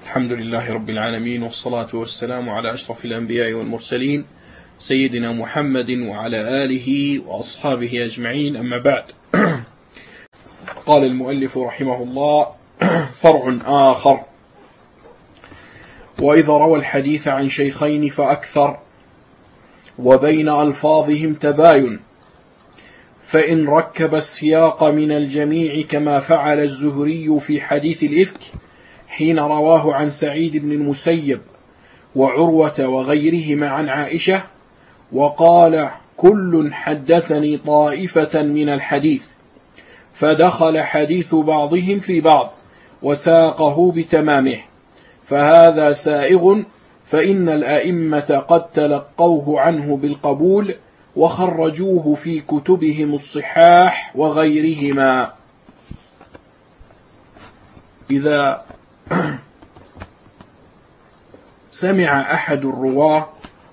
الحمد لله رب العالمين، والصلاة والسلام على أشرف الأنبياء والمرسلين سيدنا محمد وعلى آله وأصحابه أجمعين، أما بعد. قال المؤلف رحمه الله: فرع آخر: وإذا روى الحديث عن شيخين فأكثر وبين ألفاظهم تباين، فإن ركب السياق من الجميع كما فعل الزهري في حديث الإفك حين رواه عن سعيد بن المسيب وعروة وغيرهما عن عائشة، وقال: كل حدثني طائفة من الحديث، فدخل حديث بعضهم في بعض وساقه بتمامه، فهذا سائغ، فإن الأئمة قد تلقوه عنه بالقبول وخرجوه في كتبهم الصحاح وغيرهما. إذا سمع أحد الرواة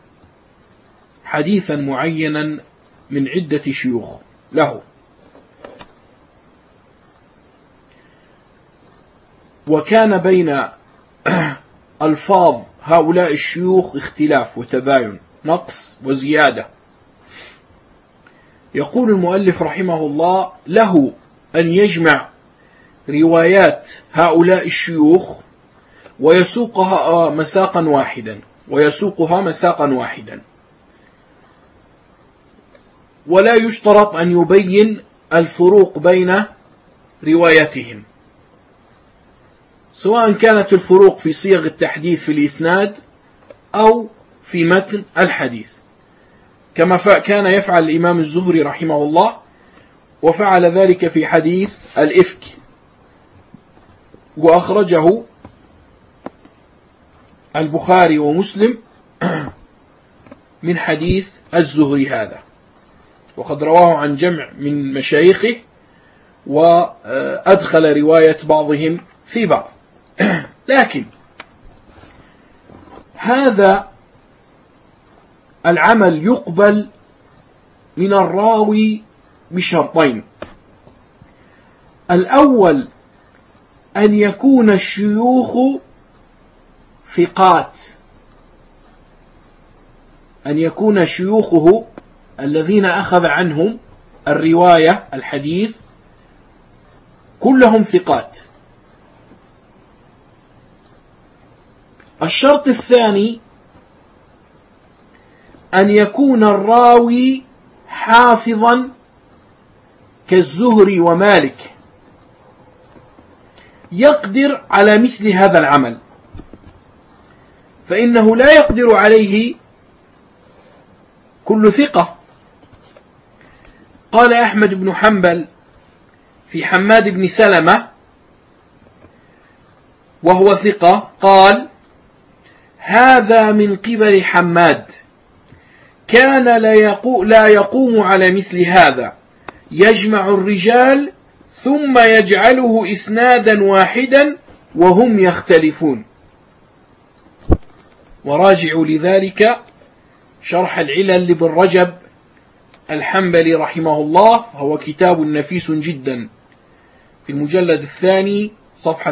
حديثا معينا من عدة شيوخ له، وكان بين ألفاظ هؤلاء الشيوخ اختلاف وتباين، نقص وزيادة، يقول المؤلف رحمه الله: له أن يجمع روايات هؤلاء الشيوخ ويسوقها مساقا واحدا، ولا يشترط أن يبين الفروق بين رواياتهم، سواء كانت الفروق في صيغ التحديث في الإسناد أو في متن الحديث، كما كان يفعل الإمام الزهري رحمه الله، وفعل ذلك في حديث الإفك، وأخرجه البخاري ومسلم من حديث الزهري هذا، وقد رواه عن جمع من مشايخه، وأدخل رواية بعضهم في بعض. لكن هذا العمل يقبل من الراوي بشرطين: الأول أن يكون الشيوخ ثقات، أن يكون شيوخه الذين أخذ عنهم الرواية الحديث كلهم ثقات. الشرط الثاني أن يكون الراوي حافظا كالزهري ومالك، يقدر على مثل هذا العمل، فإنه لا يقدر عليه كل ثقة. قال أحمد بن حنبل في حماد بن سلمة وهو ثقة، قال: هذا من قبل حماد، كان لا يقوم على مثل هذا، يجمع الرجال ثم يجعله إسنادا واحدا وهم يختلفون. وراجعوا لذلك شرح العلل لابن رجب الحنبلي رحمه الله، هو كتاب نفيس جدا، في المجلد الثاني صفحة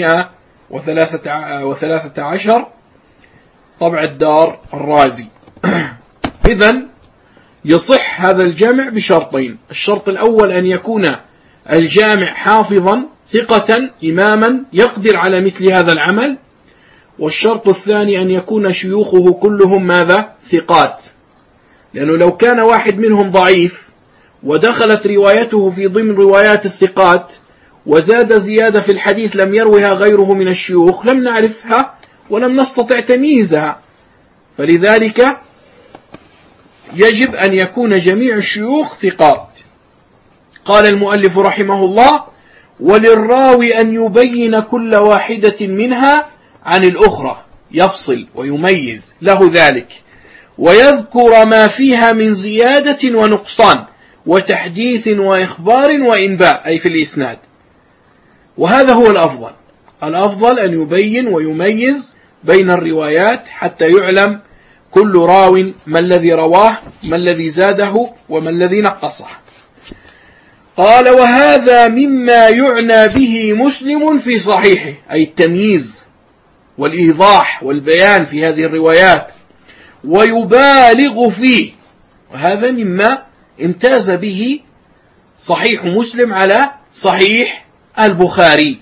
813 طبع الدار الرازي. إذن يصح هذا الجمع بشرطين: الشرط الأول أن يكون الجامع حافظا ثقة إماما يقدر على مثل هذا العمل، والشرط الثاني أن يكون شيوخه كلهم ماذا؟ ثقات، لأنه لو كان واحد منهم ضعيف ودخلت روايته في ضمن روايات الثقات وزاد زيادة في الحديث لم يروها غيره من الشيوخ لم نعرفها ولم نستطع تمييزها، فلذلك يجب أن يكون جميع الشيوخ ثقات. قال المؤلف رحمه الله: وللراوي أن يبين كل واحدة منها عن الأخرى، يفصل ويميز له ذلك، ويذكر ما فيها من زيادة ونقصان وتحديث وإخبار وإنباء، أي في الإسناد. وهذا هو الأفضل أن يبين ويميز بين الروايات حتى يعلم كل راو ما الذي رواه، ما الذي زاده، وما الذي نقصه. قال: وهذا مما يعنى به مسلم في صحيحه، أي التمييز والإيضاح والبيان في هذه الروايات، ويبالغ فيه، وهذا مما امتاز به صحيح مسلم على صحيح البخاري.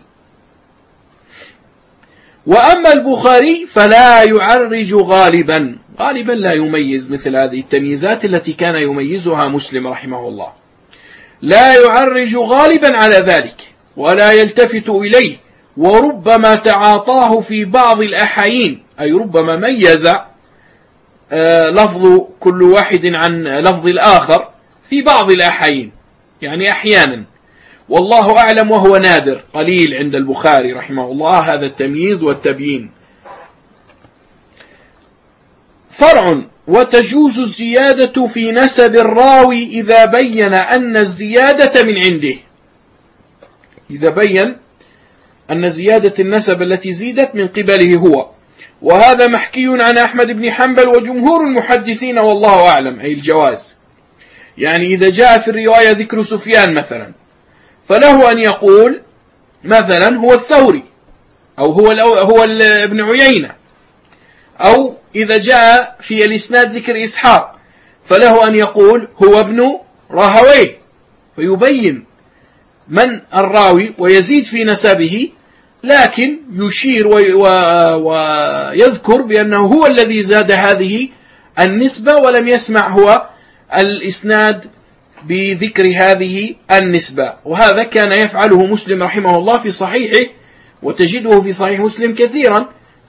وأما البخاري فلا يعرج غالبا لا يميز مثل هذه التمييزات التي كان يميزها مسلم رحمه الله، لا يعرج غالبا على ذلك ولا يلتفت إليه، وربما تعاطاه في بعض الأحايين، أي ربما ميز لفظ كل واحد عن لفظ الآخر في بعض الأحايين، يعني أحيانا، والله أعلم، وهو نادر قليل عند البخاري رحمه الله هذا التمييز والتبيين. فرع: وتجوز الزيادة في نسب الراوي إذا بين أن الزيادة من عنده، إذا بين أن زيادة النسب التي زيدت من قبله هو، وهذا محكي عن أحمد بن حنبل وجمهور المحدثين والله أعلم، أي الجواز. يعني إذا جاء في الرواية ذكر سفيان مثلا، فله أن يقول مثلا هو الثوري، أو هو ابن عيينة، أو إذا جاء في الإسناد ذكر إسحاق فله أن يقول هو ابن راهويه، فيبين من الراوي ويزيد في نسبه، لكن يشير ويذكر بأنه هو الذي زاد هذه النسبة، ولم يسمع هو الإسناد بذكر هذه النسبة. وهذا كان يفعله مسلم رحمه الله في صحيحه، وتجده في صحيح مسلم كثيرا،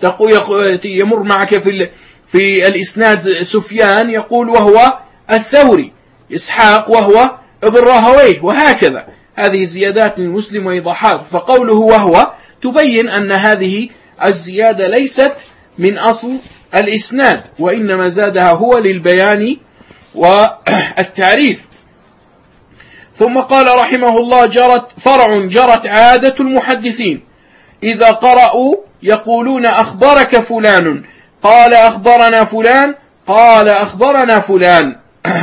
يمر معك في الإسناد سفيان يقول وهو الثوري، إسحاق وهو ابن راهويه، وهكذا. هذه زيادات للمسلم وإيضاحات، فقوله وهو تبين أن هذه الزيادة ليست من أصل الإسناد، وإنما زادها هو للبيان والتعريف. ثم قال رحمه الله: جرت عادة المحدثين إذا قرأوا يقولون أخبرك فلان، قال أخبرنا فلان، قال أخبرنا فلان.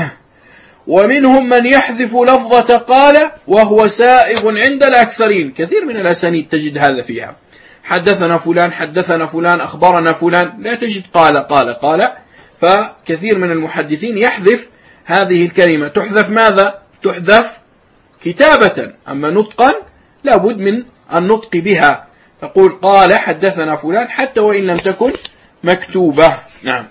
ومنهم من يحذف لفظة قال وهو سائغ عند الأكثرين، كثير من الأسانيد تجد هذا فيها، حدثنا فلان، حدثنا فلان، أخبرنا فلان، لا تجد قال. فكثير من المحدثين يحذف هذه الكلمة. تحذف ماذا؟ تحذف كتابة، أما نطقا لابد من النطق بها، تقول قال حدثنا فلان حتى وإن لم تكن مكتوبة. نعم.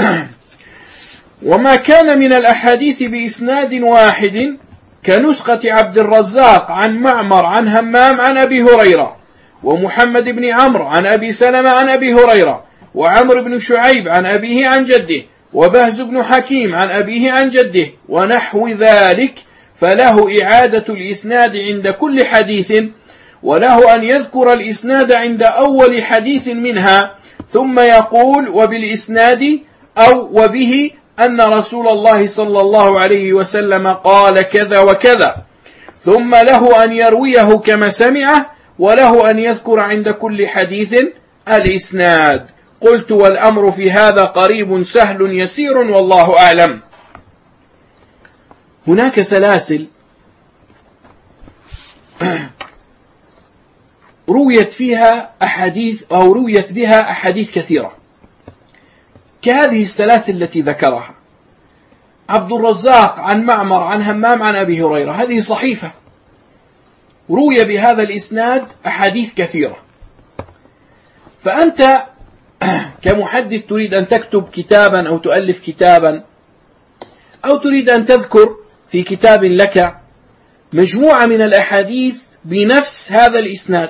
وما كان من الأحاديث بإسناد واحد كنسخة عبد الرزاق عن معمر عن همام عن أبي هريرة، ومحمد بن عمرو عن أبي سلمة عن أبي هريرة، وعمرو بن شعيب عن أبيه عن جده، وبهز بن حكيم عن أبيه عن جده، ونحو ذلك، فله إعادة الإسناد عند كل حديث، وله أن يذكر الإسناد عند أول حديث منها، ثم يقول وبالإسناد أو وبه أن رسول الله صلى الله عليه وسلم قال كذا وكذا، ثم له أن يرويه كما سمعه، وله أن يذكر عند كل حديث الإسناد. قلت: والأمر في هذا قريب سهل يسير والله أعلم. هناك سلاسل رويت فيها أحاديث، أو رويت بها أحاديث كثيرة، كهذه السلاسل التي ذكرها عبد الرزاق عن معمر عن همام عن أبي هريرة، هذه صحيفة روي بهذا الإسناد أحاديث كثيرة. فأنت كمحدث تريد أن تكتب كتابا أو تؤلف كتابا، أو تريد أن تذكر في كتاب لك مجموعة من الأحاديث بنفس هذا الإسناد،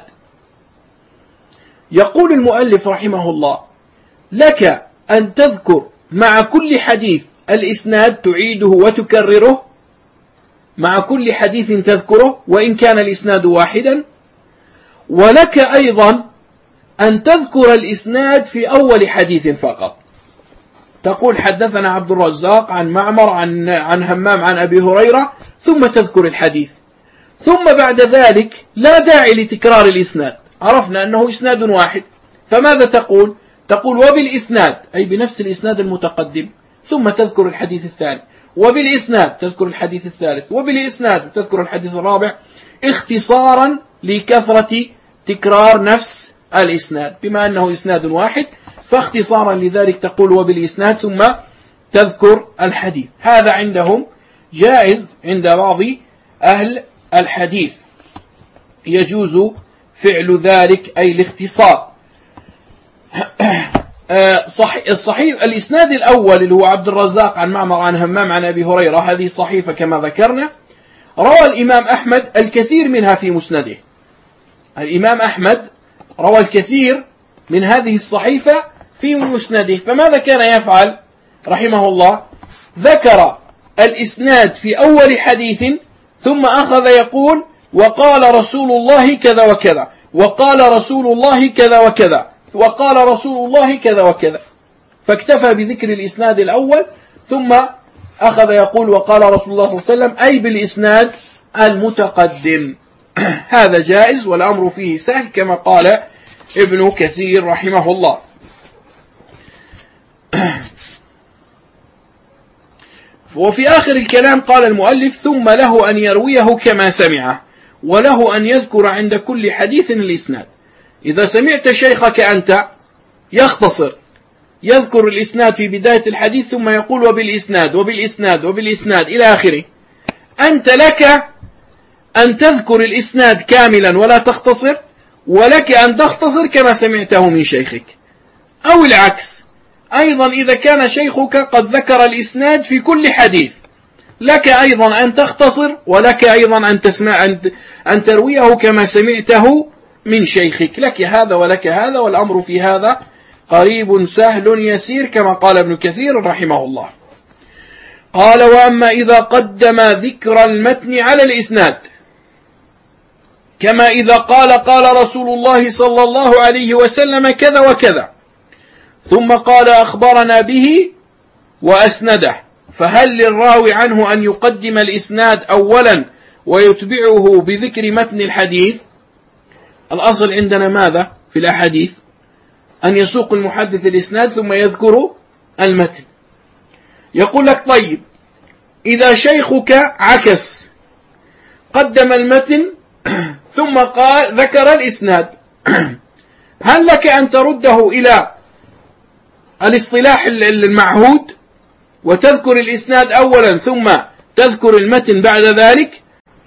يقول المؤلف رحمه الله: لك أن تذكر مع كل حديث الإسناد، تعيده وتكرره مع كل حديث تذكره وإن كان الإسناد واحدا، ولك أيضا أن تذكر الإسناد في أول حديث فقط، تقول حدثنا عبد الرزاق عن معمر عن همام عن أبي هريرة، ثم تذكر الحديث، ثم بعد ذلك لا داعي لتكرار الإسناد، عرفنا أنه إسناد واحد، فماذا تقول؟ تقول وبالإسناد، أي بنفس الإسناد المتقدم، ثم تذكر الحديث الثاني، وبالإسناد تذكر الحديث الثالث، وبالإسناد تذكر الحديث الرابع، اختصارا لكثرة تكرار نفس الإسناد، بما أنه إسناد واحد فاختصارا لذلك تقول وبالإسناد ثم تذكر الحديث. هذا عندهم جائز عند بعض أهل الحديث، يجوز فعل ذلك أي الاختصار. الصحيح الإسناد الأول اللي هو عبد الرزاق عن معمر عن همام عن أبي هريرة، هذه صحيفة كما ذكرنا، روى الإمام أحمد الكثير منها في مسنده. الإمام أحمد روى الكثير من هذه الصحيفة في مسنده، فماذا كان يفعل رحمه الله؟ ذكر الإسناد في أول حديث ثم أخذ يقول وقال رسول الله كذا وكذا، وقال رسول الله كذا وكذا، وقال رسول الله كذا وكذا، فاكتفى بذكر الإسناد الأول ثم أخذ يقول وقال رسول الله صلى الله عليه وسلم، أي بالإسناد المتقدم. هذا جائز والأمر فيه سهل كما قال ابن كثير رحمه الله. وفي آخر الكلام قال المؤلف ثم له أن يرويه كما سمعه، وله أن يذكر عند كل حديث الإسناد. إذا سمعت شيخك أنت يختصر، يذكر الإسناد في بداية الحديث ثم يقول وبالإسناد وبالإسناد وبالإسناد إلى آخره، أنت لك أن تذكر الإسناد كاملا ولا تختصر، ولك أن تختصر كما سمعته من شيخك، أو العكس أيضا إذا كان شيخك قد ذكر الإسناد في كل حديث، لك أيضا أن تختصر، ولك أيضا أن تسمع أن ترويه كما سمعته من شيخك، لك هذا ولك هذا، والأمر في هذا قريب سهل يسير كما قال ابن كثير رحمه الله. قال وأما إذا قدم ذكر المتن على الإسناد، كما إذا قال رسول الله صلى الله عليه وسلم كذا وكذا، ثم قال أخبرنا به وأسنده، فهل للراوي عنه أن يقدم الإسناد أولا ويتبعه بذكر متن الحديث؟ الأصل عندنا ماذا في الأحاديث؟ أن يسوق المحدث الإسناد ثم يذكر المتن. يقول لك طيب إذا شيخك عكس، قدم المتن ثم قال ذكر الإسناد، هل لك أن ترده إلى الاصطلاح المعهود وتذكر الإسناد أولا ثم تذكر المتن بعد ذلك؟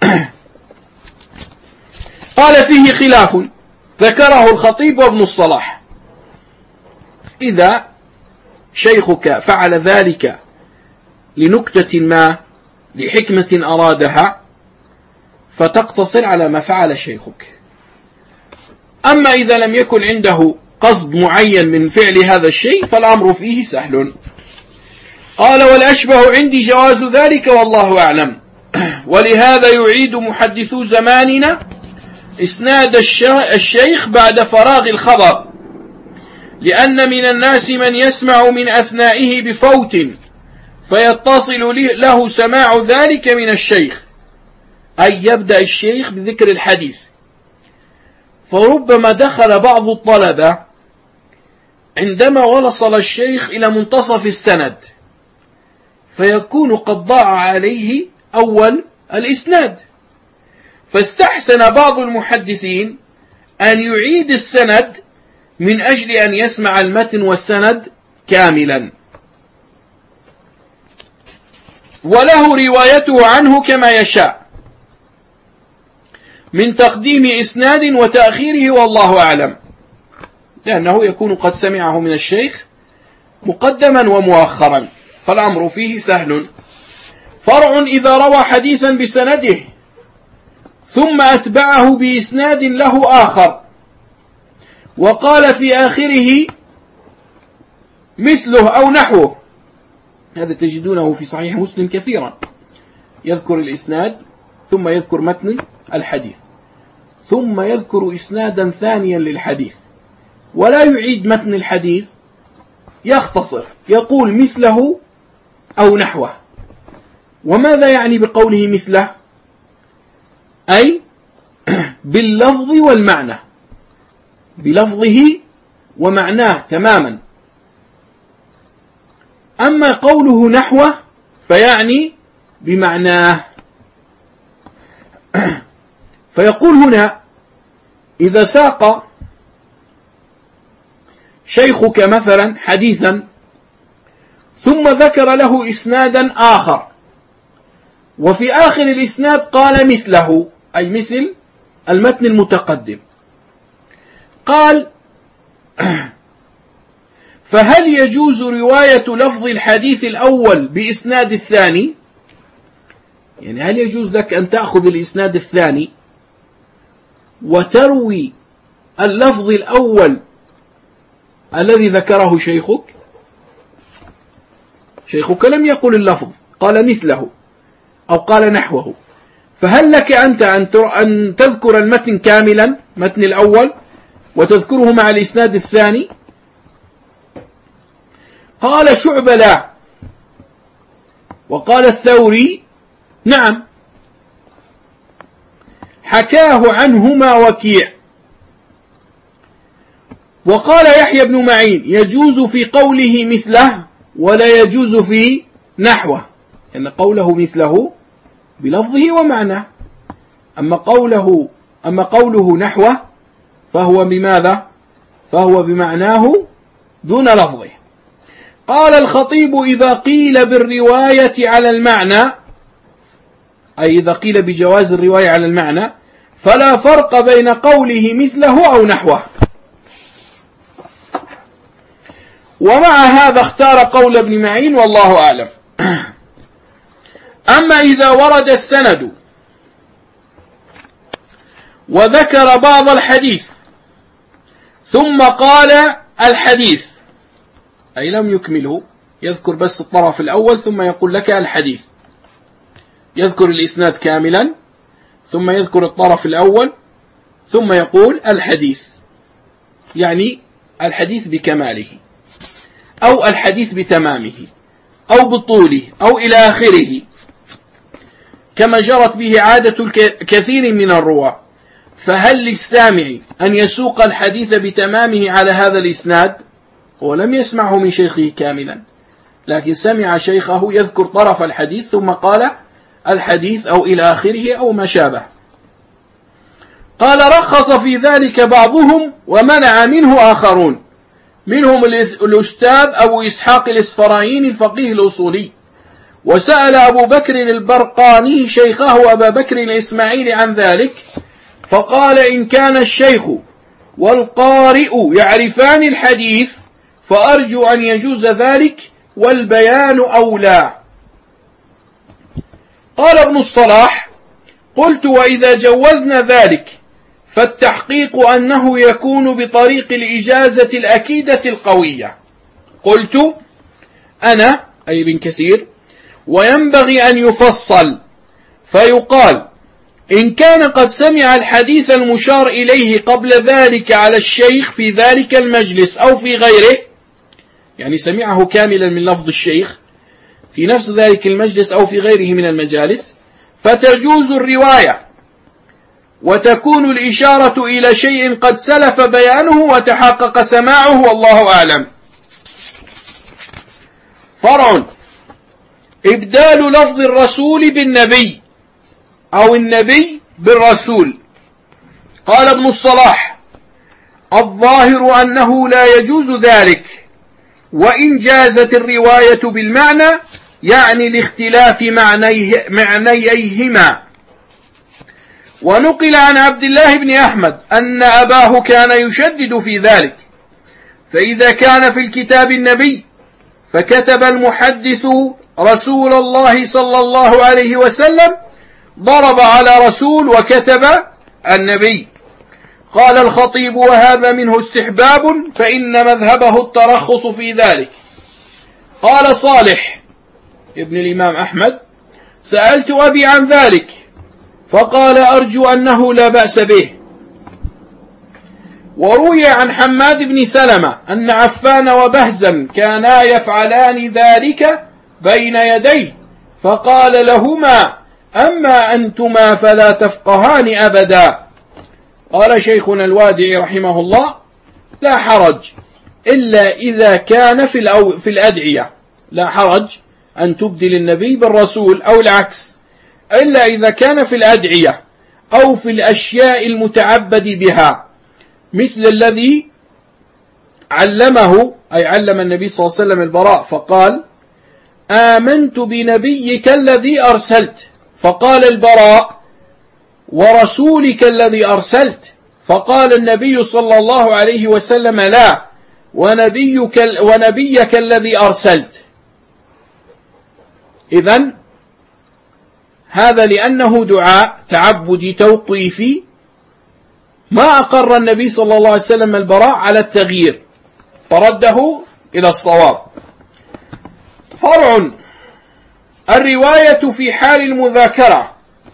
قال فيه خلاف ذكره الخطيب وابن الصلاح. إذا شيخك فعل ذلك لنكتة ما، لحكمة أرادها، فتقتصر على ما فعل شيخك. أما إذا لم يكن عنده قصد معين من فعل هذا الشيء فالأمر فيه سهل. قال والأشبه عندي جواز ذلك والله أعلم، ولهذا يعيد محدثو زماننا إسناد الشيخ بعد فراغ الخبر، لأن من الناس من يسمع من أثنائه بفوت فيتصل له سماع ذلك من الشيخ، أي يبدأ الشيخ بذكر الحديث، فربما دخل بعض الطلبة عندما وصل الشيخ إلى منتصف السند فيكون قد ضاع عليه أول الإسناد، فاستحسن بعض المحدثين أن يعيد السند من أجل أن يسمع المتن والسند كاملا، وله روايته عنه كما يشاء من تقديم إسناد وتأخيره والله أعلم، لأنه يكون قد سمعه من الشيخ مقدما ومؤخرا، فالأمر فيه سهل. فرع إذا روى حديثا بسنده ثم أتبعه بإسناد له آخر وقال في آخره مثله أو نحوه، هذا تجدونه في صحيح مسلم كثيرا، يذكر الإسناد ثم يذكر متن الحديث ثم يذكر إسنادا ثانيا للحديث ولا يعيد متن الحديث، يختصر يقول مثله أو نحوه. وماذا يعني بقوله مثله؟ أي باللفظ والمعنى، بلفظه ومعناه تماما. أما قوله نحوه فيعني بمعناه. فيقول هنا إذا ساق شيخك مثلا حديثا ثم ذكر له إسنادا آخر، وفي آخر الإسناد قال مثله، أي مثل المتن المتقدم، قال: فهل يجوز رواية لفظ الحديث الأول بإسناد الثاني؟ يعني هل يجوز لك أن تأخذ الإسناد الثاني وتروي اللفظ الأول الذي ذكره شيخك؟ شيخك لم يقل اللفظ، قال مثله أو قال نحوه، فهل لك أنت أن تذكر المتن كاملا، متن الأول، وتذكره مع الإسناد الثاني؟ قال شعبة لا، وقال الثوري نعم، حكاه عنهما وكيع. وقال يحيى بن معين يجوز في قوله مثله ولا يجوز في نحوه، لأن قوله مثله بلفظه ومعناه، أما قوله نحوه فهو بماذا؟ فهو بمعناه دون لفظه. قال الخطيب: إذا قيل بالرواية على المعنى، أي إذا قيل بجواز الرواية على المعنى، فلا فرق بين قوله مثله أو نحوه. ومع هذا اختار قول ابن معين والله أعلم. أما إذا ورد السند وذكر بعض الحديث ثم قال الحديث، أي لم يكمله، يذكر بس الطرف الأول ثم يقول لك الحديث، يذكر الإسناد كاملا ثم يذكر الطرف الأول ثم يقول الحديث، يعني الحديث بكماله أو الحديث بتمامه أو بطوله أو إلى آخره، كما جرت به عادة كثير من الرواة. فهل للسامع أن يسوق الحديث بتمامه على هذا الإسناد؟ هو لم يسمعه من شيخه كاملا، لكن سمع شيخه يذكر طرف الحديث ثم قال الحديث أو إلى آخره أو ما شابه. قال: رخص في ذلك بعضهم ومنع منه آخرون، منهم الأستاذ أبو إسحاق الإسفرايني الفقيه الأصولي، وسأل أبو بكر البرقاني شيخه أبا بكر الإسماعيلي عن ذلك، فقال: إن كان الشيخ والقارئ يعرفان الحديث فأرجو أن يجوز ذلك، والبيان أولى. قال ابن الصلاح: قلت: وإذا جوزنا ذلك فالتحقيق أنه يكون بطريق الإجازة الأكيدة القوية. قلت أنا، أي ابن كثير: وينبغي أن يفصل فيقال: إن كان قد سمع الحديث المشار إليه قبل ذلك على الشيخ في ذلك المجلس أو في غيره، يعني سمعه كاملا من لفظ الشيخ في نفس ذلك المجلس أو في غيره من المجالس، فتجوز الرواية وتكون الإشارة إلى شيء قد سلف بيانه وتحقق سماعه، والله أعلم. فرع: إبدال لفظ الرسول بالنبي أو النبي بالرسول. قال ابن الصلاح: الظاهر أنه لا يجوز ذلك، وإن جازت الرواية بالمعنى يعني لاختلاف معنييهما. ونقل عن عبد الله بن أحمد أن أباه كان يشدد في ذلك، فإذا كان في الكتاب النبي فكتب المحدث رسول الله صلى الله عليه وسلم ضرب على رسول وكتب النبي. قال الخطيب: وهذا منه استحباب، فإن مذهبه الترخص في ذلك. قال صالح ابن الإمام أحمد: سألت أبي عن ذلك فقال: أرجو أنه لا بأس به. وروي عن حماد بن سلمة أن عفان وبهزا كانا يفعلان ذلك بين يديه، فقال لهما: أما أنتما فلا تفقهان أبدا. قال شيخنا الوادعي رحمه الله: لا حرج إلا إذا كان في الأدعية، لا حرج أن تبدل النبي بالرسول أو العكس، إلا إذا كان في الأدعية أو في الأشياء المتعبد بها، مثل الذي علمه، أي علم النبي صلى الله عليه وسلم البراء، فقال: آمنت بنبيك الذي أرسلت. فقال البراء: ورسولك الذي أرسلت. فقال النبي صلى الله عليه وسلم: لا، ونبيك الذي أرسلت. إذن هذا لأنه دعاء تعبدي توقيفي، ما أقر النبي صلى الله عليه وسلم البراء على التغيير، فرده إلى الصواب. فرع: الرواية في حال المذاكرة،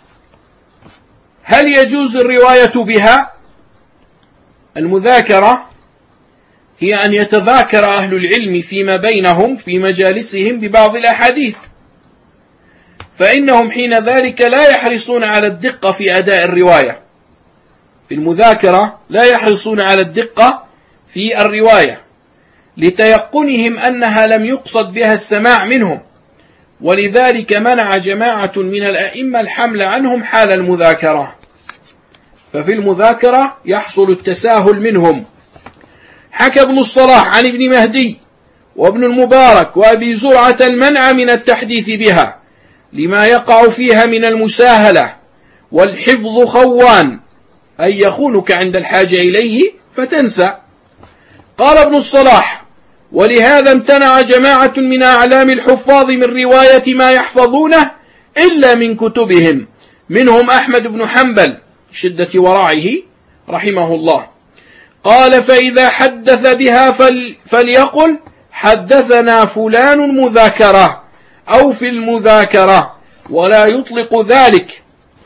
هل يجوز الرواية بها؟ المذاكرة هي أن يتذاكر أهل العلم فيما بينهم في مجالسهم ببعض الأحاديث، فإنهم حين ذلك لا يحرصون على الدقة في أداء الرواية. في المذاكرة لا يحرصون على الدقة في الرواية لتيقنهم أنها لم يقصد بها السماع منهم، ولذلك منع جماعة من الأئمة الحمل عنهم حال المذاكرة. ففي المذاكرة يحصل التساهل منهم. حكى ابن الصلاح عن ابن مهدي وابن المبارك وأبي زرعة المنع من التحديث بها لما يقع فيها من المساهلة، والحفظ خوان، أي يخونك عند الحاجة إليه فتنسى. قال ابن الصلاح: ولهذا امتنع جماعة من أعلام الحفاظ من رواية ما يحفظونه إلا من كتبهم، منهم أحمد بن حنبل شدة ورعه رحمه الله. قال: فإذا حدث بها فليقل حدثنا فلان مذاكرة أو في المذاكرة، ولا يطلق ذلك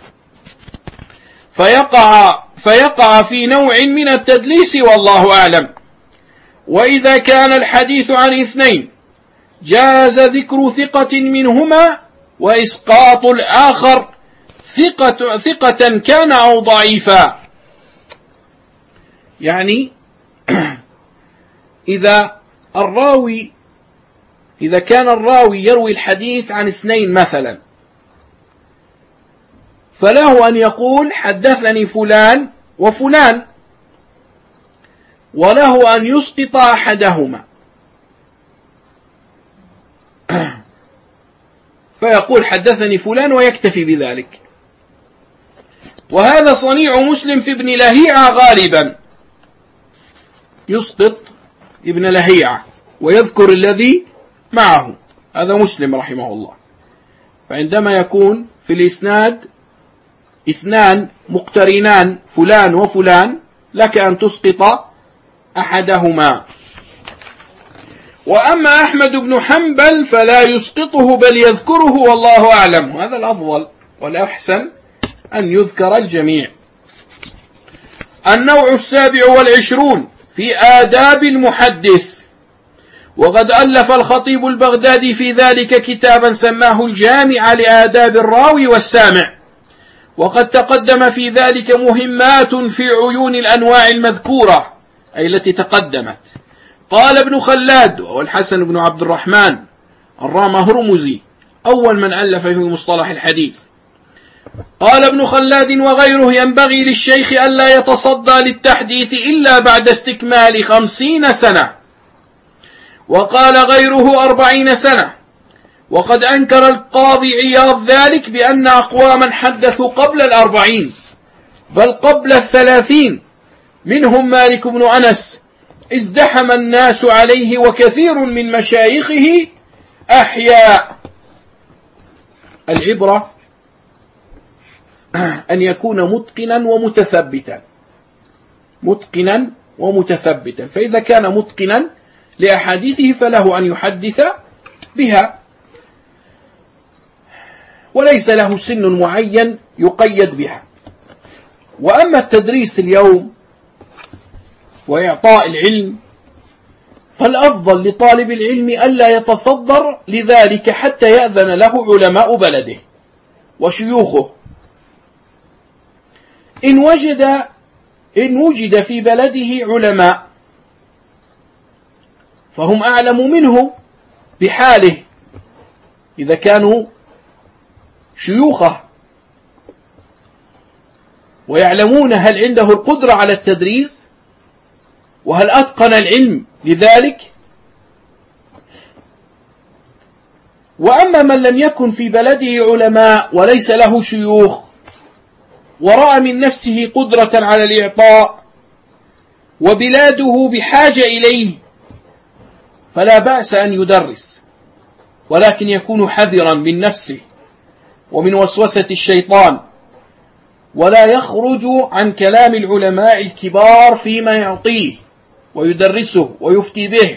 فيقع في نوع من التدليس، والله أعلم. وإذا كان الحديث عن اثنين جاز ذكر ثقة منهما وإسقاط الآخر ثقة كان أو ضعيفا. يعني إذا كان الراوي يروي الحديث عن اثنين مثلا، فله أن يقول حدثني فلان وفلان، وله أن يسقط أحدهما فيقول حدثني فلان ويكتفي بذلك. وهذا صنيع مسلم في ابن لهيعة غالبا، يسقط ابن لهيعة ويذكر الذي معه، هذا مسلم رحمه الله. فعندما يكون في الإسناد اثنان مقترنان فلان وفلان، لك أن تسقط أحدهما. وأما أحمد بن حنبل فلا يسقطه بل يذكره، والله أعلم. هذا الأفضل والأحسن أن يذكر الجميع. النوع 27 في آداب المحدث. وقد ألف الخطيب البغدادي في ذلك كتابا سماه الجامع لآداب الراوي والسامع، وقد تقدم في ذلك مهمات في عيون الأنواع المذكورة، أي التي تقدمت. قال ابن خلاد والحسن بن عبد الرحمن الرامهرمزي أول من ألف في مصطلح الحديث، قال ابن خلاد وغيره: ينبغي للشيخ ألا يتصدى للتحديث إلا بعد استكمال 50 سنة. وقال غيره 40 سنة. وقد أنكر القاضي عياض ذلك بأن أقواما حدثوا قبل 40 بل قبل 30، منهم مالك بن أنس، ازدحم الناس عليه وكثير من مشايخه أحياء. العبرة أن يكون متقنا ومتثبتا، فإذا كان متقنا لأحاديثه فله أن يحدث بها، وليس له سن معين يقيد بها. وأما التدريس اليوم وإعطاء العلم، فالأفضل لطالب العلم ألا يتصدر لذلك حتى يأذن له علماء بلده وشيوخه. إن وجد في بلده علماء فهم أعلم منه بحاله إذا كانوا شيوخه، ويعلمون هل عنده القدرة على التدريس، وهل أتقن العلم لذلك وأما من لم يكن في بلده علماء وليس له شيوخ ورأى من نفسه قدرة على الإعطاء وبلاده بحاجة إليه فلا بأس أن يدرس، ولكن يكون حذرا من نفسه ومن وسوسة الشيطان، ولا يخرج عن كلام العلماء الكبار فيما يعطيه ويدرسه ويفتي به.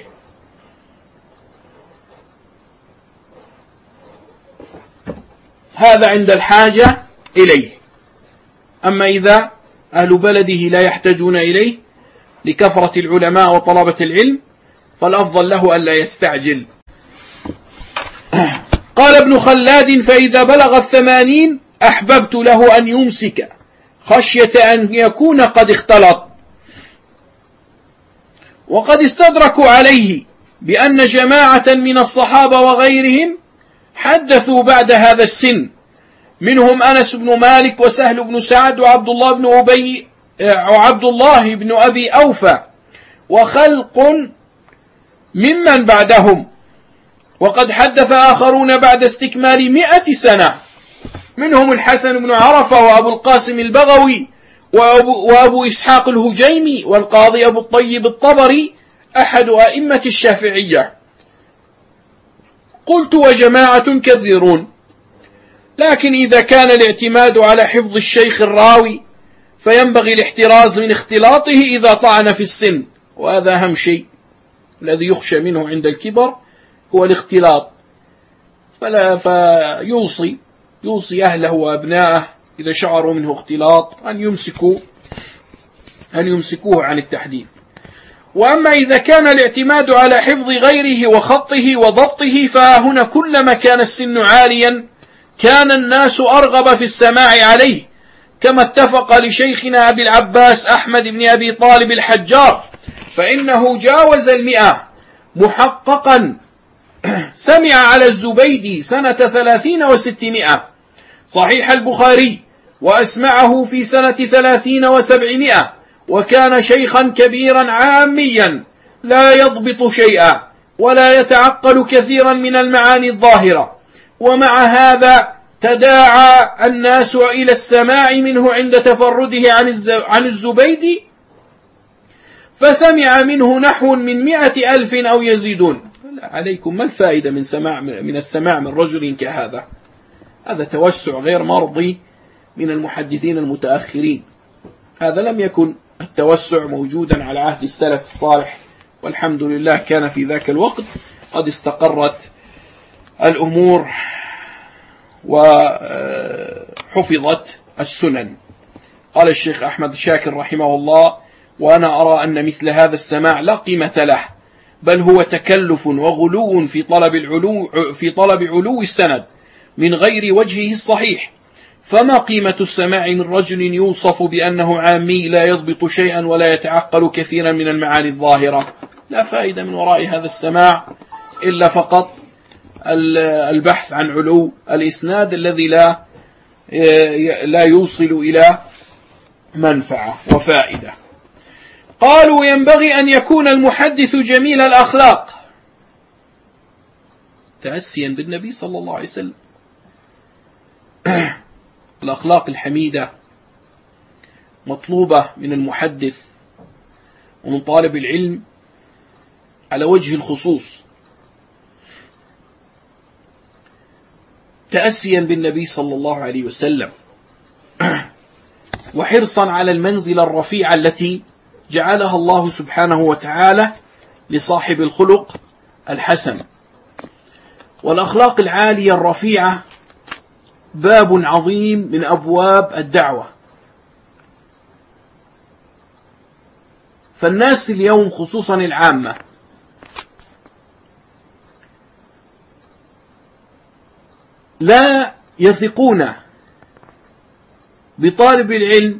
هذا عند الحاجة إليه. أما إذا أهل بلده لا يحتاجون إليه لكثرة العلماء وطلبة العلم فالأفضل له ألا يستعجل. قال ابن خلاد: فإذا بلغ 80 أحببت له أن يمسك خشية أن يكون قد اختلط. وقد استدركوا عليه بأن جماعة من الصحابة وغيرهم حدثوا بعد هذا السن، منهم أنس بن مالك وسهل بن سعد وعبد الله بن أبي أوفى وخلق ممن بعدهم. وقد حدث آخرون بعد استكمال 100 سنة، منهم الحسن بن عرفة وأبو القاسم البغوي وأبو إسحاق الهجيمي والقاضي أبو الطيب الطبري أحد أئمة الشافعية. قلت: وجماعة كثيرون، لكن إذا كان الاعتماد على حفظ الشيخ الراوي فينبغي الاحتراز من اختلاطه إذا طعن في السن، وهذا أهم شيء الذي يخشى منه عند الكبر هو الاختلاط. فيوصي أهله وأبنائه إذا شعروا منه اختلاط أن يمسكوه عن التحديث. وأما إذا كان الاعتماد على حفظ غيره وخطه وضبطه فهنا كلما كان السن عاليا كان الناس أرغب في السماع عليه، كما اتفق لشيخنا أبي العباس أحمد بن أبي طالب الحجار، فإنه جاوز 100 محققا. سمع على الزبيدي سنة 30 و600 صحيح البخاري، وأسمعه في سنة 30 و700، وكان شيخا كبيرا عاميا لا يضبط شيئا ولا يتعقل كثيرا من المعاني الظاهرة. ومع هذا تداعى الناس إلى السماع منه عند تفرده عن الزبيدي، فسمع منه نحو من 100,000 أو يزيدون. عليكم ما الفائدة من السماع من رجل كهذا؟ هذا توسع غير مرضي من المحدثين المتأخرين. هذا لم يكن التوسع موجودا على عهد السلف الصالح، والحمد لله كان في ذاك الوقت قد استقرت الأمور وحفظت السنن. قال الشيخ أحمد شاكر رحمه الله: وأنا أرى أن مثل هذا السماع لا قيمة له، بل هو تكلف وغلو في طلب علو السند من غير وجهه الصحيح. فما قيمة السماع من رجل يوصف بأنه عامي لا يضبط شيئا ولا يتعقل كثيرا من المعاني الظاهرة؟ لا فائدة من وراء هذا السماع إلا فقط البحث عن علو الإسناد الذي لا يوصل إلى منفعة وفائدة. قالوا: ينبغي أن يكون المحدث جميل الأخلاق، تأسيا بالنبي صلى الله عليه وسلم. الأخلاق الحميدة مطلوبة من المحدث ومن طالب العلم على وجه الخصوص، تأسيا بالنبي صلى الله عليه وسلم، وحرصا على المنزلة الرفيعة التي جعلها الله سبحانه وتعالى لصاحب الخلق الحسن. والأخلاق العالية الرفيعة باب عظيم من أبواب الدعوة. فالناس اليوم خصوصا العامة لا يثقون بطالب العلم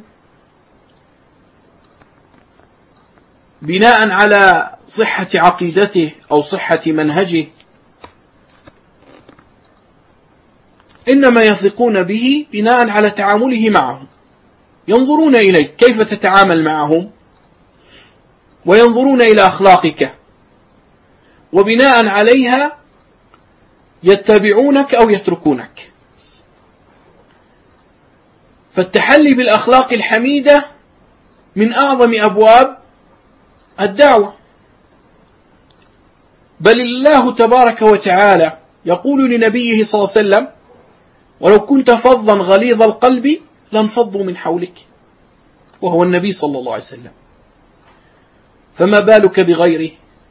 بناء على صحة عقيدته أو صحة منهجه، إنما يثقون به بناء على تعامله معهم. ينظرون إليك كيف تتعامل معهم، وينظرون إلى أخلاقك وبناء عليها يتبعونك أو يتركونك. فالتحلي بالأخلاق الحميدة من أعظم أبواب الدعوة. بل الله تبارك وتعالى يقول لنبيه صلى الله عليه وسلم: ولو كنت فظا غليظ القلب لانفضوا من حولك، وهو النبي صلى الله عليه وسلم، فما بالك بغيره؟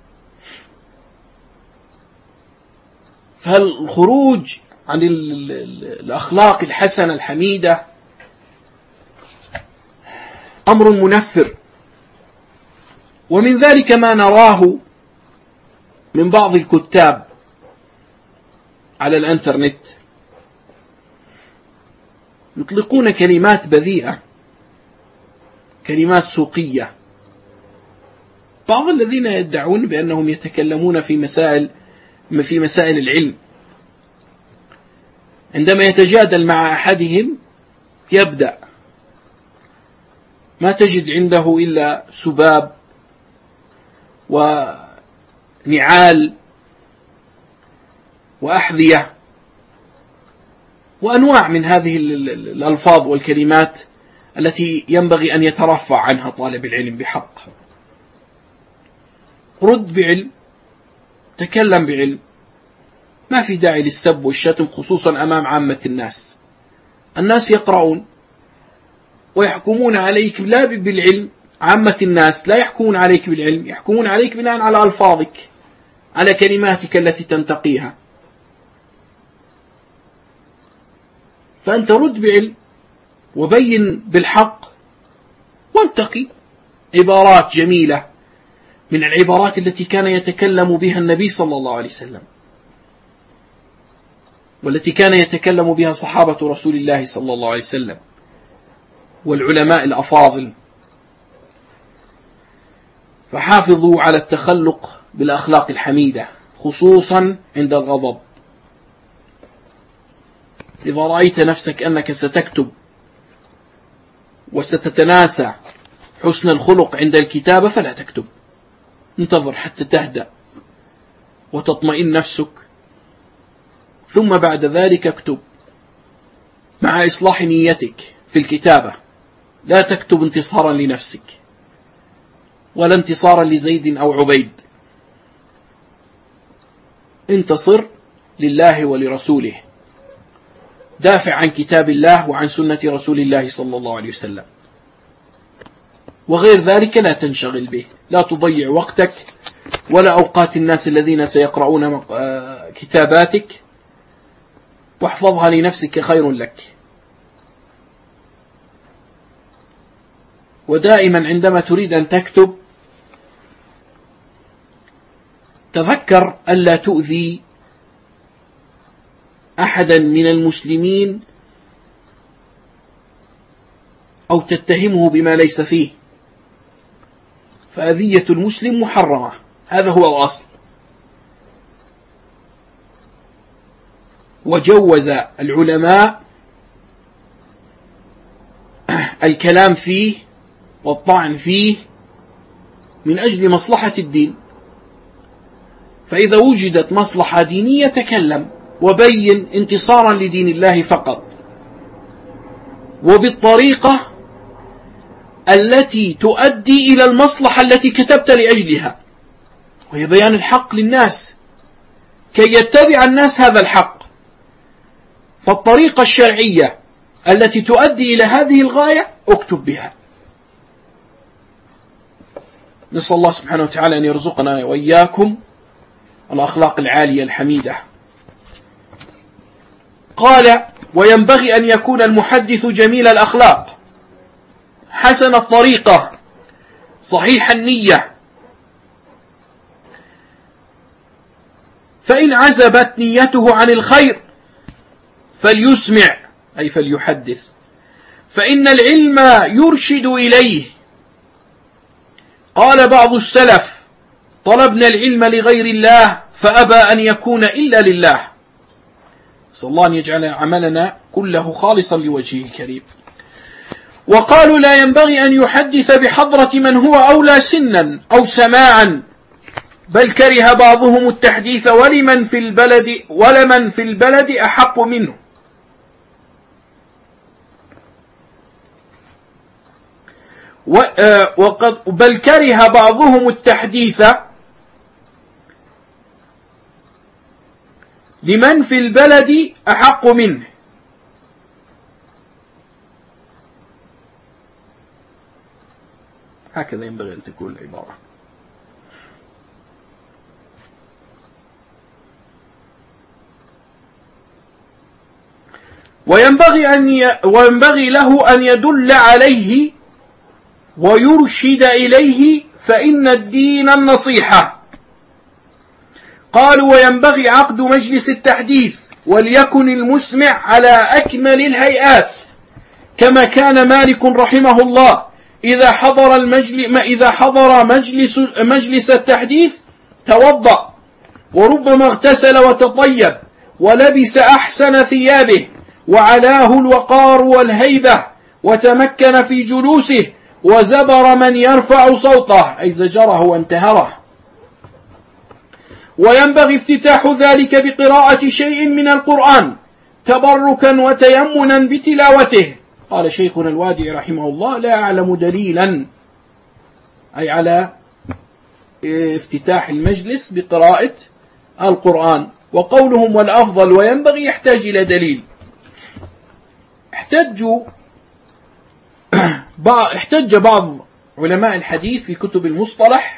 فالخروج عن الأخلاق الحسنة الحميدة أمر منفر. ومن ذلك ما نراه من بعض الكتاب على الانترنت، يطلقون كلمات بذيئة، كلمات سوقية. بعض الذين يدعون بأنهم يتكلمون في مسائل العلم، عندما يتجادل مع أحدهم يبدأ ما تجد عنده إلا سباب ونعال وأحذية وأنواع من هذه الألفاظ والكلمات التي ينبغي أن يترفع عنها طالب العلم بحق. رد بعلم، تكلم بعلم، ما في داعي للسب والشتم، خصوصا أمام عامة الناس. الناس يقرؤون ويحكمون عليك لا بالعلم، عامة الناس لا يحكمون عليك بالعلم، يحكمون عليك بناء على ألفاظك، على كلماتك التي تنتقيها. فأنت رد بعلم وبين بالحق وانتقي عبارات جميلة من العبارات التي كان يتكلم بها النبي صلى الله عليه وسلم، والتي كان يتكلم بها صحابة رسول الله صلى الله عليه وسلم والعلماء الأفاضل. فحافظوا على التخلق بالأخلاق الحميدة، خصوصا عند الغضب. إذا رأيت نفسك أنك ستكتب وستتناسى حسن الخلق عند الكتابة فلا تكتب، انتظر حتى تهدأ وتطمئن نفسك، ثم بعد ذلك اكتب مع إصلاح نيتك في الكتابة. لا تكتب انتصارا لنفسك ولا انتصارا لزيد أو عبيد، انتصر لله ولرسوله، دافع عن كتاب الله وعن سنة رسول الله صلى الله عليه وسلم، وغير ذلك لا تنشغل به، لا تضيع وقتك ولا أوقات الناس الذين سيقرؤون كتاباتك، واحفظها لنفسك خير لك. ودائما عندما تريد أن تكتب تذكر ألا تؤذي أحدا من المسلمين أو تتهمه بما ليس فيه، فأذية المسلم محرمة، هذا هو الأصل. وجوز العلماء الكلام فيه والطعن فيه من أجل مصلحة الدين. فإذا وجدت مصلحة دينية تكلم وبين انتصارا لدين الله فقط، وبالطريقة التي تؤدي إلى المصلحة التي كتبت لأجلها، وهي بيان الحق للناس كي يتبع الناس هذا الحق. فالطريقة الشرعية التي تؤدي إلى هذه الغاية اكتب بها. نسأل الله سبحانه وتعالى أن يرزقنا وإياكم الأخلاق العالية الحميدة. قال: وينبغي أن يكون المحدث جميل الأخلاق، حسن الطريقة، صحيح النية، فإن عزبت نيته عن الخير فليسمع، أي فليحدث، فإن العلم يرشد إليه. قال بعض السلف: طلبنا العلم لغير الله فأبى أن يكون إلا لله. صلى الله أن يجعل عملنا كله خالصا لوجهه الكريم. وقالوا: لا ينبغي أن يحدث بحضرة من هو أولى سنا أو سماعا، بل كره بعضهم التحديث ولمن في البلد أحق منه. بل كره بعضهم التحديث لمن في البلد أحق منه. هكذا ينبغي أن تكون العبارة. وينبغي له أن يدل عليه ويرشد إليه، فإن الدين النصيحة. قالوا: وينبغي عقد مجلس التحديث، وليكن المسمع على أكمل الهيئات، كما كان مالك رحمه الله إذا حضر مجلس التحديث توضأ، وربما اغتسل وتطيب، ولبس أحسن ثيابه، وعلاه الوقار والهيبة، وتمكن في جلوسه، وزبر من يرفع صوته، أي زجره وانتهره. وينبغي افتتاح ذلك بقراءة شيء من القرآن تبركا وتيمنا بتلاوته. قال شيخنا الوادعي رحمه الله: لا أعلم دليلا، أي على افتتاح المجلس بقراءة القرآن. وقولهم والأفضل وينبغي يحتاج إلى دليل. احتج بعض علماء الحديث في كتب المصطلح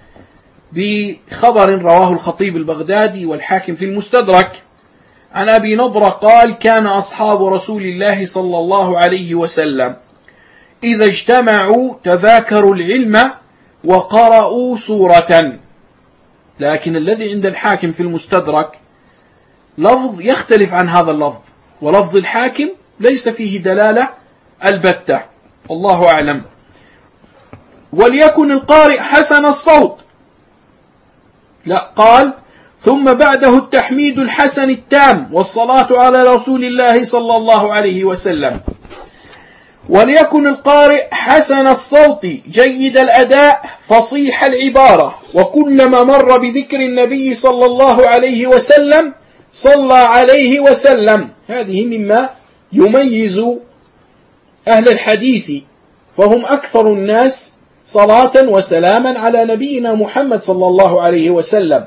بخبر رواه الخطيب البغدادي والحاكم في المستدرك عن أبي نضرة قال: كان أصحاب رسول الله صلى الله عليه وسلم إذا اجتمعوا تذاكروا العلم وقرأوا سورة. لكن الذي عند الحاكم في المستدرك لفظ يختلف عن هذا اللفظ، ولفظ الحاكم ليس فيه دلالة البتة، والله أعلم. وليكن القارئ حسن الصوت، لا، قال: ثم بعده التحميد الحسن التام والصلاة على رسول الله صلى الله عليه وسلم. وليكن القارئ حسن الصوت جيد الأداء فصيح العبارة، وكلما مر بذكر النبي صلى الله عليه وسلم صلى عليه وسلم. هذه مما يميز أهل الحديث، فهم أكثر الناس صلاة وسلاما على نبينا محمد صلى الله عليه وسلم،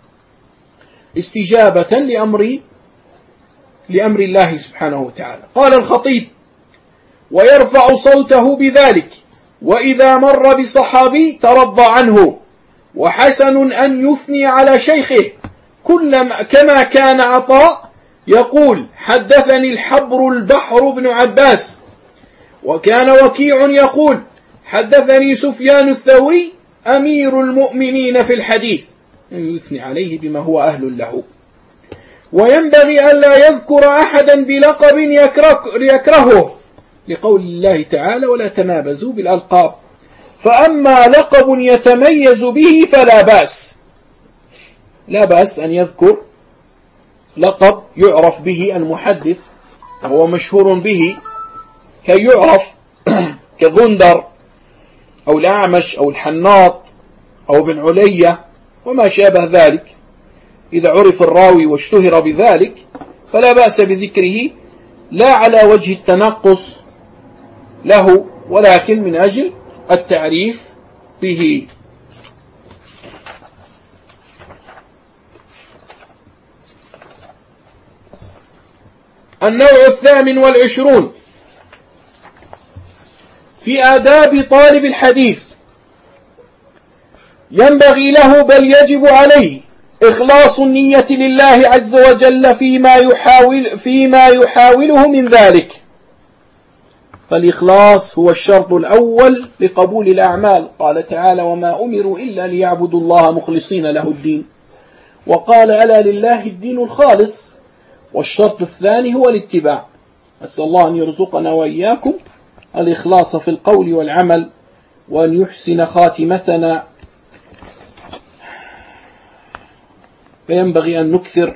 استجابة لأمر الله سبحانه وتعالى. قال الخطيب: ويرفع صوته بذلك، وإذا مر بصحابي ترضى عنه، وحسن أن يثني على شيخه، كما كان عطاء يقول: حدثني الحبر البحر بن عباس، وكان وكيع يقول: حدثني سفيان الثوري أمير المؤمنين في الحديث، يثني عليه بما هو أهل له. وينبغي ألا يذكر أحدا بلقب يكرهه، لقول الله تعالى: ولا تنابزوا بالألقاب. فأما لقب يتميز به فلا بأس، لا بأس أن يذكر لقب يعرف به المحدث وهو مشهور به، كي يعرف كغندر أو الأعمش أو الحناط أو بن علية وما شابه ذلك. إذا عرف الراوي واشتهر بذلك فلا بأس بذكره، لا على وجه التنقص له، ولكن من أجل التعريف به. النوع 28 في آداب طالب الحديث: ينبغي له بل يجب عليه إخلاص النية لله عز وجل فيما يحاوله من ذلك. فالإخلاص هو الشرط الأول لقبول الأعمال. قال تعالى: وما أمروا إلا ليعبدوا الله مخلصين له الدين. وقال: ألا لله الدين الخالص. والشرط الثاني هو الاتباع. أسأل الله أن يرزقنا وإياكم الإخلاص في القول والعمل، وأن يحسن خاتمتنا. فينبغي أن نكثر،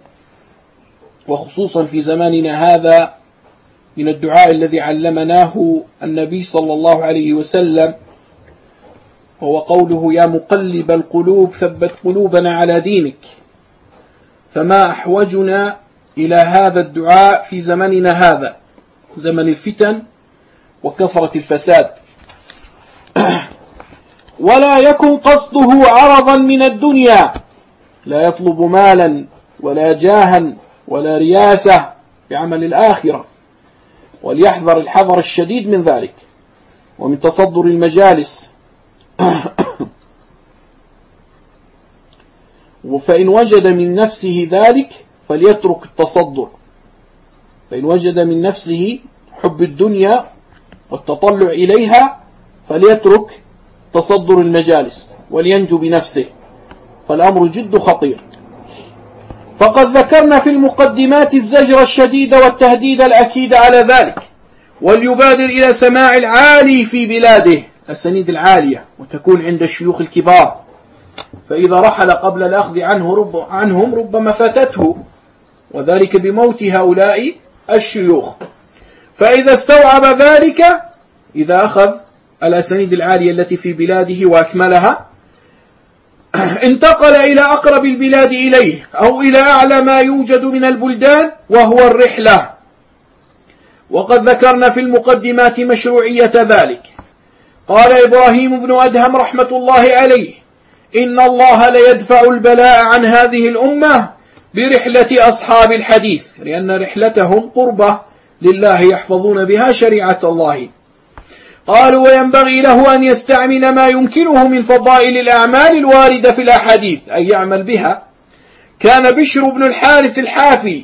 وخصوصا في زماننا هذا، من الدعاء الذي علمناه النبي صلى الله عليه وسلم: وهو قوله يا مقلب القلوب ثبت قلوبنا على دينك. فما أحوجنا إلى هذا الدعاء في زمننا هذا، زمن الفتن وكثرة الفساد. ولا يكن قصده عرضا من الدنيا، لا يطلب مالا ولا جاها ولا رياسة بعمل الآخرة، وليحذر الحذر الشديد من ذلك ومن تصدر المجالس. فإن وجد من نفسه ذلك فليترك التصدر، فإن وجد من نفسه حب الدنيا والتطلع إليها فليترك تصدر المجالس ولينجو بنفسه، فالأمر جد خطير. فقد ذكرنا في المقدمات الزجر الشديد والتهديد الأكيد على ذلك، وليبادر إلى سماع العالي في بلاده، السنيد العالية، وتكون عند الشيوخ الكبار، فإذا رحل قبل الأخذ عنهم ربما فاتته، وذلك بموت هؤلاء الشيوخ. فإذا استوعب ذلك، إذا أخذ الأسانيد العالية التي في بلاده وأكملها، انتقل إلى أقرب البلاد إليه أو إلى أعلى ما يوجد من البلدان، وهو الرحلة. وقد ذكرنا في المقدمات مشروعية ذلك. قال إبراهيم بن أدهم رحمة الله عليه: إن الله ليدفع البلاء عن هذه الأمة برحلة أصحاب الحديث، لأن رحلتهم قربة لله يحفظون بها شريعة الله. قالوا: وينبغي له أن يستعمل ما يمكنه من فضائل الأعمال الواردة في الأحاديث، أي يعمل بها. كان بشر بن الحارث الحافي،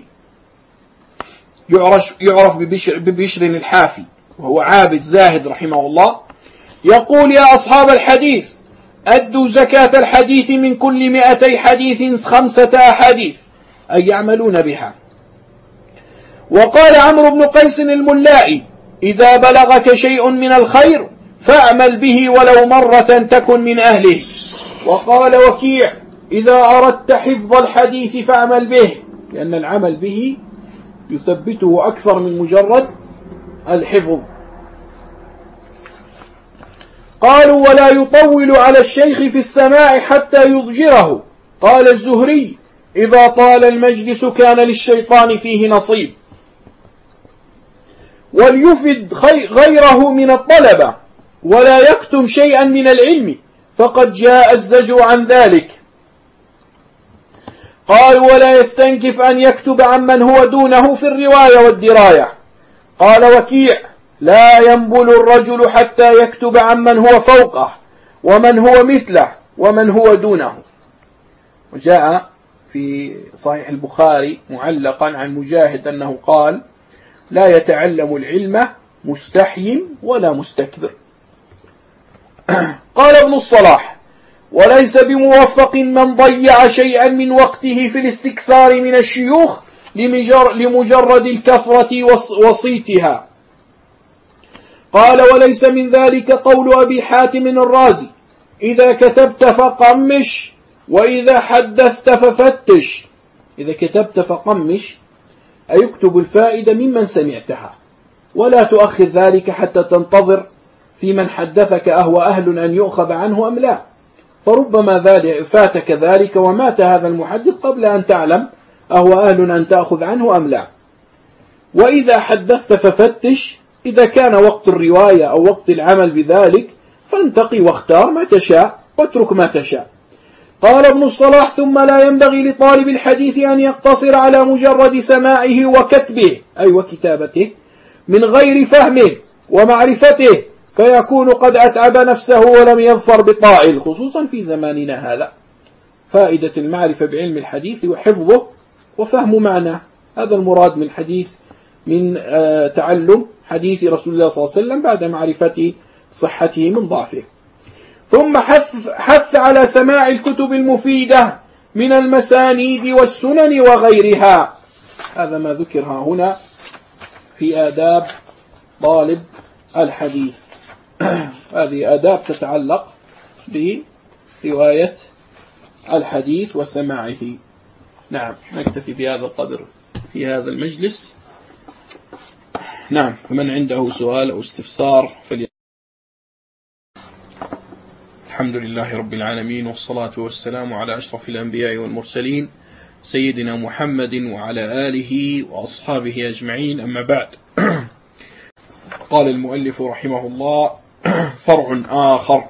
يعرف ببشر الحافي، وهو عابد زاهد رحمه الله، يقول: يا أصحاب الحديث، أدوا زكاة الحديث من كل 200 حديث 5 أحاديث، أي يعملون بها. وقال عمرو بن قيس الملائي: إذا بلغك شيء من الخير فاعمل به ولو مرة تكن من أهله. وقال وكيع: إذا أردت حفظ الحديث فاعمل به، لأن العمل به يثبته أكثر من مجرد الحفظ. قالوا: ولا يطول على الشيخ في السماع حتى يضجره. قال الزهري: إذا طال المجلس كان للشيطان فيه نصيب. وليفد غيره من الطلبة، ولا يكتم شيئا من العلم، فقد جاء الزجر عن ذلك. قال: ولا يستنكف أن يكتب عمن هو دونه في الرواية والدراية. قال وكيع: لا ينبل الرجل حتى يكتب عمن هو فوقه ومن هو مثله ومن هو دونه. وجاء في صحيح البخاري معلقا عن مجاهد أنه قال: لا يتعلم العلم مستحي ولا مستكبر. قال ابن الصلاح: وليس بموفق من ضيع شيئا من وقته في الاستكثار من الشيوخ لمجرد الكثرة وصيتها. قال: وليس من ذلك قول أبي حاتم الرازي: إذا كتبت فقمش، وإذا حدثت ففتش. إذا كتبت فقمش أي يكتب الفائدة ممن سمعتها، ولا تؤخر ذلك حتى تنتظر في من حدثك أهو أهل أن يؤخذ عنه أم لا، فربما فاتك ذلك ومات هذا المحدث قبل أن تعلم أهو أهل أن تأخذ عنه أم لا. وإذا حدثت ففتش، إذا كان وقت الرواية أو وقت العمل بذلك فانتقي واختار ما تشاء واترك ما تشاء. قال ابن الصلاح: ثم لا ينبغي لطالب الحديث أن يقتصر على مجرد سماعه وكتبه، أي وكتابته، من غير فهمه ومعرفته، فيكون قد أتعب نفسه ولم يظفر بطائل، خصوصا في زماننا هذا. فائدة المعرفة بعلم الحديث وحفظه وفهم معناه، هذا المراد من الحديث، من تعلم حديث رسول الله صلى الله عليه وسلم بعد معرفة صحته من ضعفه. ثم حث على سماع الكتب المفيدة من المسانيد والسنن وغيرها. هذا ما ذكرها هنا في آداب طالب الحديث. هذه آداب تتعلق برواية الحديث وسماعه. نعم، نكتفي بهذا القدر في هذا المجلس. نعم، فمن عنده سؤال أو استفسار الحمد لله رب العالمين، والصلاة والسلام على أشرف الأنبياء والمرسلين سيدنا محمد وعلى آله وأصحابه أجمعين، أما بعد. قال المؤلف رحمه الله: فرع آخر: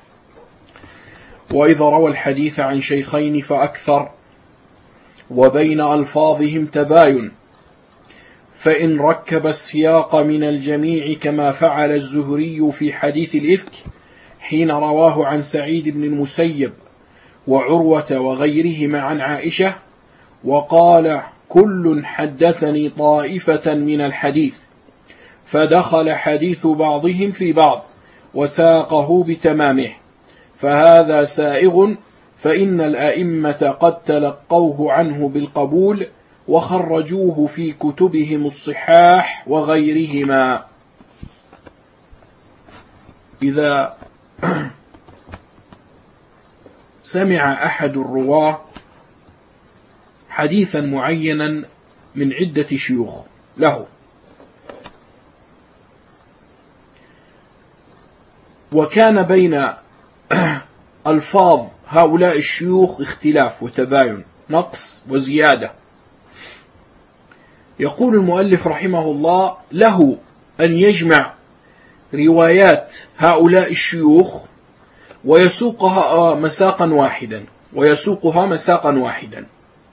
وإذا روى الحديث عن شيخين فأكثر وبين ألفاظهم تباين، فإن ركب السياق من الجميع كما فعل الزهري في حديث الإفك حين رواه عن سعيد بن المسيب وعروة وغيرهما عن عائشة، وقال كل حدثني طائفة من الحديث، فدخل حديث بعضهم في بعض وساقه بتمامه، فهذا سائغ، فإن الأئمة قد تلقوه عنه بالقبول وخرجوه في كتبهم الصحاح وغيرهما. إذا سمع أحد الرواة حديثا معينا من عدة شيوخ له، وكان بين ألفاظ هؤلاء الشيوخ اختلاف وتباين، نقص وزيادة، يقول المؤلف رحمه الله: له أن يجمع روايات هؤلاء الشيوخ ويسوقها مساقا واحدا،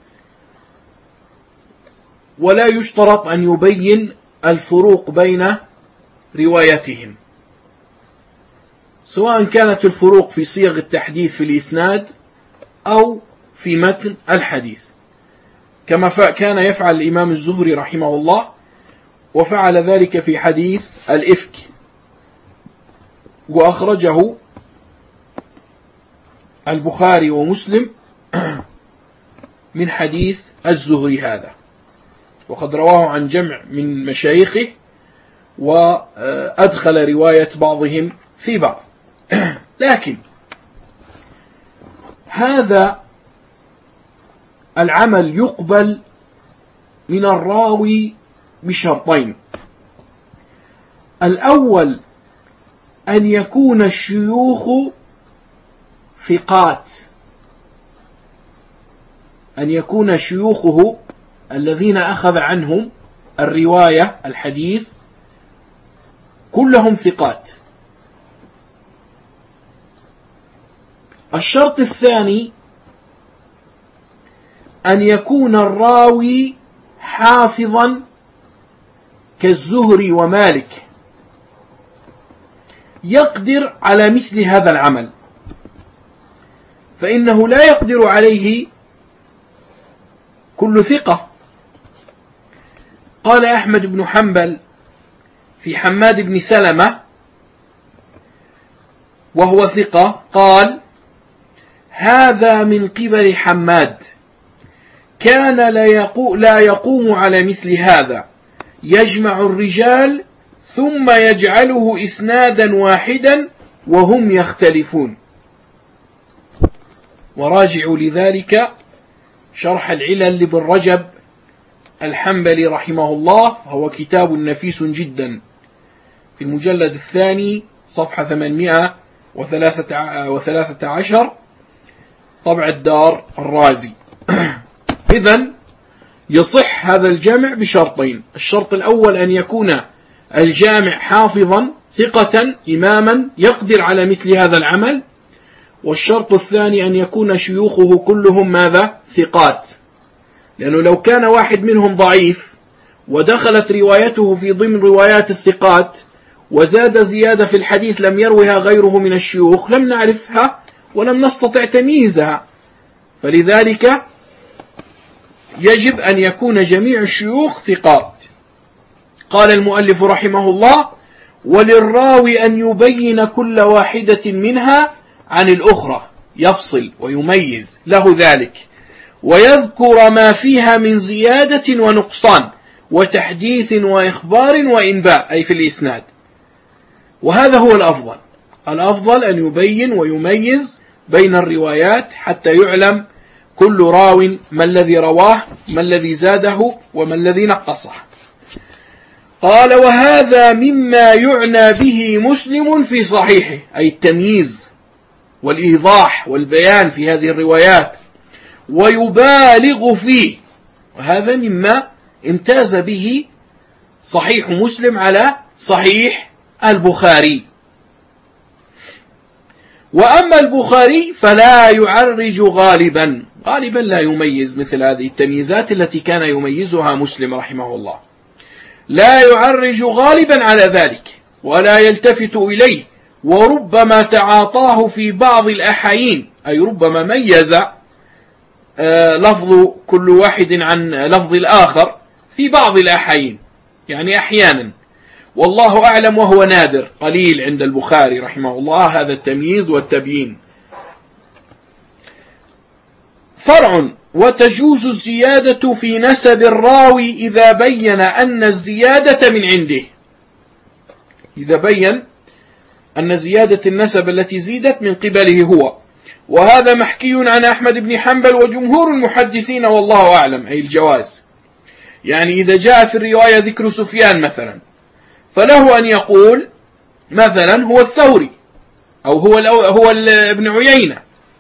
ولا يشترط أن يبين الفروق بين رواياتهم، سواء كانت الفروق في صيغ التحديث في الإسناد أو في متن الحديث، كما كان يفعل الإمام الزهري رحمه الله، وفعل ذلك في حديث الإفك، وأخرجه البخاري ومسلم من حديث الزهري هذا، وقد رواه عن جمع من مشايخه، وأدخل رواية بعضهم في بعض. لكن هذا العمل يقبل من الراوي بشرطين: الأول أن يكون الشيوخ ثقات، أن يكون شيوخه الذين أخذ عنهم الرواية الحديث كلهم ثقات. الشرط الثاني أن يكون الراوي حافظا كالزهري ومالك، يقدر على مثل هذا العمل، فإنه لا يقدر عليه كل ثقة. قال أحمد بن حنبل في حماد بن سلمة وهو ثقة، قال: هذا من قبل حماد، كان لا يقوم على مثل هذا، يجمع الرجال ثم يجعله إسنادا واحدا وهم يختلفون. وراجعوا لذلك شرح العلل لابن رجب الحنبلي رحمه الله، هو كتاب نفيس جدا، في المجلد الثاني صفحة 813 طبع الدار الرازي. إذن يصح هذا الجامع بشرطين: الشرط الأول أن يكون الجامع حافظا ثقة إماما يقدر على مثل هذا العمل، والشرط الثاني أن يكون شيوخه كلهم ماذا؟ ثقات، لأنه لو كان واحد منهم ضعيف ودخلت روايته في ضمن روايات الثقات وزاد زيادة في الحديث لم يروها غيره من الشيوخ لم نعرفها ولم نستطع تمييزها، فلذلك يجب أن يكون جميع الشيوخ ثقات. قال المؤلف رحمه الله: وللراوي أن يبين كل واحدة منها عن الأخرى، يفصل ويميز له ذلك، ويذكر ما فيها من زيادة ونقصان وتحديث وإخبار وإنباء، أي في الإسناد. وهذا هو الأفضل، الأفضل أن يبين ويميز بين الروايات حتى يعلم كل راو ما الذي رواه، ما الذي زاده، وما الذي نقصه. قال: وهذا مما يعنى به مسلم في صحيحه، أي التمييز والإيضاح والبيان في هذه الروايات، ويبالغ فيه، وهذا مما امتاز به صحيح مسلم على صحيح البخاري. وأما البخاري فلا يعرج غالبا لا يميز مثل هذه التمييزات التي كان يميزها مسلم رحمه الله، لا يعرج غالبا على ذلك ولا يلتفت إليه، وربما تعاطاه في بعض الأحايين، أي ربما ميز لفظ كل واحد عن لفظ الآخر في بعض الأحايين، يعني أحيانا، والله أعلم، وهو نادر قليل عند البخاري رحمه الله هذا التمييز والتبيين. فرع: وتجوز الزيادة في نسب الراوي إذا بين أن الزيادة من عنده، إذا بين أن زيادة النسب التي زيدت من قبله هو، وهذا محكي عن أحمد بن حنبل وجمهور المحدثين والله أعلم، أي الجواز. يعني إذا جاء في الرواية ذكر سفيان مثلا، فله أن يقول مثلا هو الثوري، أو هو ابن عيينة،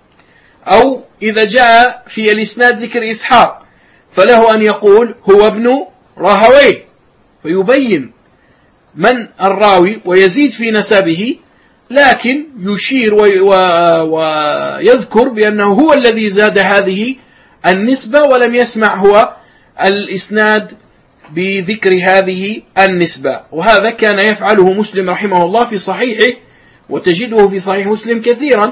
أو إذا جاء في الإسناد ذكر إسحاق فله أن يقول هو ابن راهويه، فيبين من الراوي ويزيد في نسبه، لكن يشير ويذكر بأنه هو الذي زاد هذه النسبة، ولم يسمع هو الإسناد بذكر هذه النسبة. وهذا كان يفعله مسلم رحمه الله في صحيحه، وتجده في صحيح مسلم كثيرا،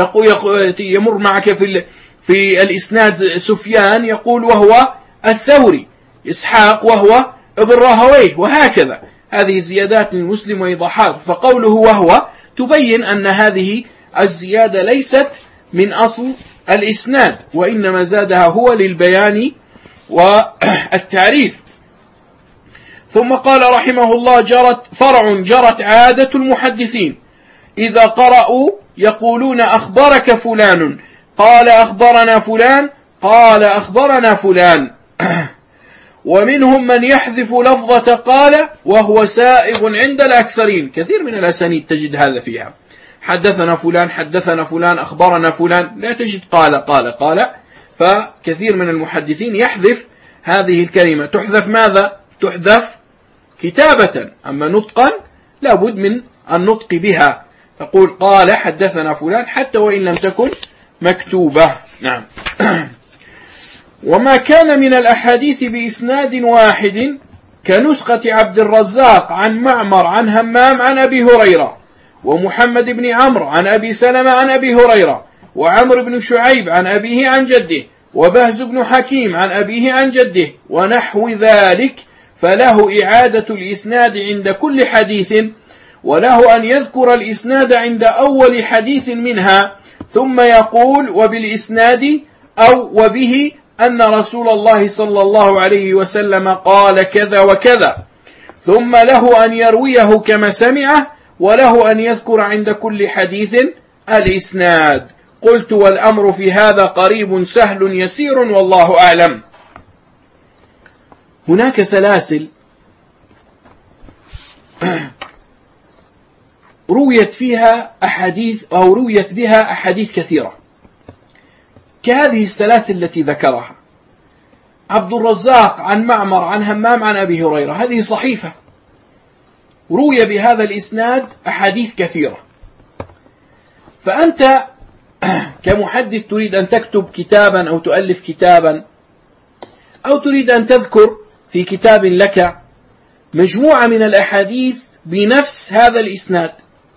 يمر معك في الإسناد سفيان يقول وهو الثوري، إسحاق وهو ابن راهويه، وهكذا. هذه زيادات من مسلم وإيضاحات، فقوله وهو تبين أن هذه الزيادة ليست من أصل الإسناد، وإنما زادها هو للبيان والتعريف. ثم قال رحمه الله: جرت عادة المحدثين إذا قرأوا يقولون أخبرك فلان، قال أخبرنا فلان، قال أخبرنا فلان. ومنهم من يحذف لفظة قال وهو سائغ عند الأكثرين، كثير من الأسانيد تجد هذا فيها، حدثنا فلان، حدثنا فلان، أخبرنا فلان، لا تجد قال. فكثير من المحدثين يحذف هذه الكلمة. تحذف ماذا؟ تحذف كتابة، أما نطقا لابد من النطق بها، تقول قال حدثنا فلان حتى وإن لم تكن مكتوبة. نعم. وما كان من الأحاديث بإسناد واحد كنسخة عبد الرزاق عن معمر عن همام عن أبي هريرة، ومحمد بن عمرو عن أبي سلمة عن أبي هريرة، وعمرو بن شعيب عن أبيه عن جده، وبهز بن حكيم عن أبيه عن جده، ونحو ذلك، فله إعادة الإسناد عند كل حديث، وله أن يذكر الإسناد عند أول حديث منها، ثم يقول وبالإسناد أو وبه أن رسول الله صلى الله عليه وسلم قال كذا وكذا، ثم له أن يرويه كما سمعه، وله أن يذكر عند كل حديث الإسناد. قلت: والأمر في هذا قريب سهل يسير والله أعلم. هناك سلاسل رويت بها أحاديث كثيرة، كهذه السلاسل التي ذكرها عبد الرزاق عن معمر عن همام عن أبي هريرة، هذه صحيفة روي بهذا الإسناد أحاديث كثيرة. فأنت كمحدث تريد أن تكتب كتابا أو تؤلف كتابا، أو تريد أن تذكر في كتاب لك مجموعة من الأحاديث بنفس هذا الإسناد،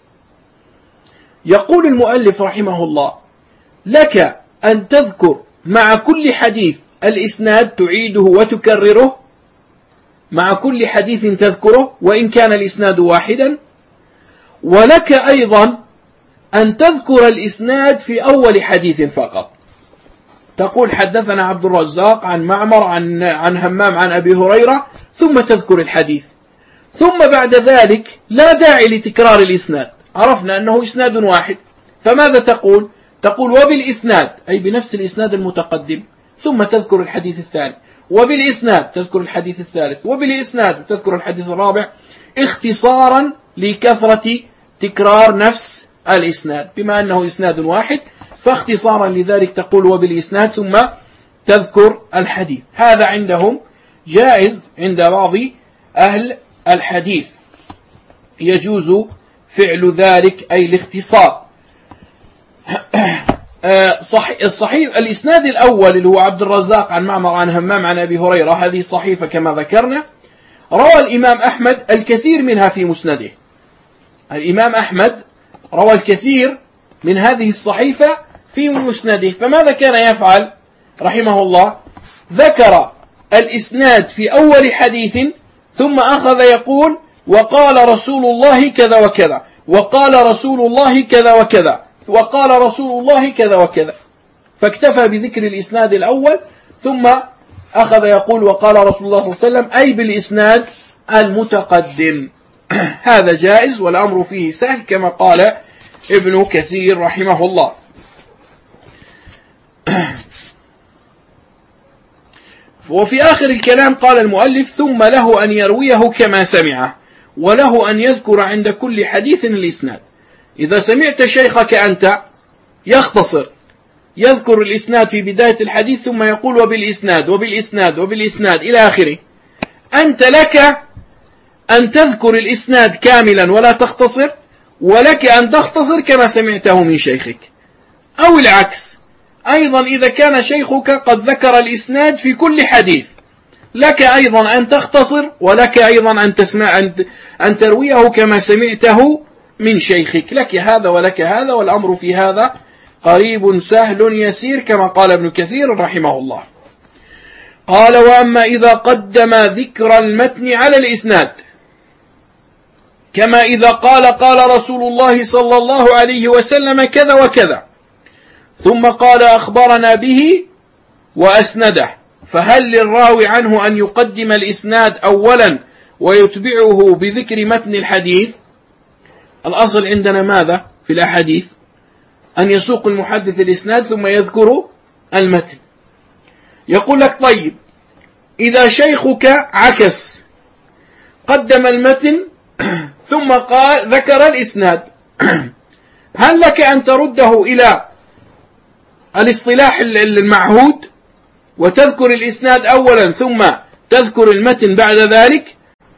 يقول المؤلف رحمه الله: لك أن تذكر مع كل حديث الإسناد، تعيده وتكرره مع كل حديث تذكره وإن كان الإسناد واحدا، ولك أيضا أن تذكر الإسناد في أول حديث فقط، تقول حدثنا عبد الرزاق عن معمر عن همام عن أبي هريرة، ثم تذكر الحديث، ثم بعد ذلك لا داعي لتكرار الإسناد، عرفنا أنه إسناد واحد، فماذا تقول؟ تقول وبالإسناد، أي بنفس الإسناد المتقدم، ثم تذكر الحديث الثاني، وبالإسناد تذكر الحديث الثالث، وبالإسناد تذكر الحديث الرابع، اختصارا لكثرة تكرار نفس الإسناد، بما أنه إسناد واحد فاختصارا لذلك تقول وبالإسناد ثم تذكر الحديث. هذا عندهم جائز عند بعض أهل الحديث، يجوز فعل ذلك أي الاختصار. الصحيح الإسناد الأول اللي هو عبد الرزاق عن معمر عن همام عن أبي هريرة، هذه صحيفة كما ذكرنا، روى الإمام أحمد الكثير منها في مسنده. الإمام أحمد روى الكثير من هذه الصحيفة في مسنده، فماذا كان يفعل رحمه الله؟ ذكر الإسناد في أول حديث ثم أخذ يقول وقال رسول الله كذا وكذا، وقال رسول الله كذا وكذا، وقال رسول الله كذا وكذا، فاكتفى بذكر الإسناد الأول ثم أخذ يقول وقال رسول الله صلى الله عليه وسلم، أي بالإسناد المتقدم. هذا جائز والأمر فيه سهل كما قال ابن كثير رحمه الله. وفي آخر الكلام قال المؤلف ثم له أن يرويه كما سمعه، وله أن يذكر عند كل حديث الإسناد. إذا سمعت شيخك أنت يختصر، يذكر الإسناد في بداية الحديث ثم يقول وبالإسناد وبالإسناد وبالإسناد إلى آخره، أنت لك أن تذكر الإسناد كاملا ولا تختصر، ولك أن تختصر كما سمعته من شيخك، أو العكس أيضا إذا كان شيخك قد ذكر الإسناد في كل حديث، لك أيضا أن تختصر، ولك أيضا أن ترويه كما سمعته من شيخك، لك هذا ولك هذا، والأمر في هذا قريب سهل يسير كما قال ابن كثير رحمه الله. قال وأما إذا قدم ذكر المتن على الإسناد، كما إذا قال رسول الله صلى الله عليه وسلم كذا وكذا، ثم قال أخبرنا به وأسنده، فهل للراوي عنه أن يقدم الإسناد أولا ويتبعه بذكر متن الحديث؟ الأصل عندنا ماذا في الأحاديث؟ أن يسوق المحدث الإسناد ثم يذكر المتن. يقول لك طيب إذا شيخك عكس، قدم المتن ثم ذكر الإسناد، هل لك أن ترده إلى الاصطلاح المعهود وتذكر الإسناد أولا ثم تذكر المتن بعد ذلك؟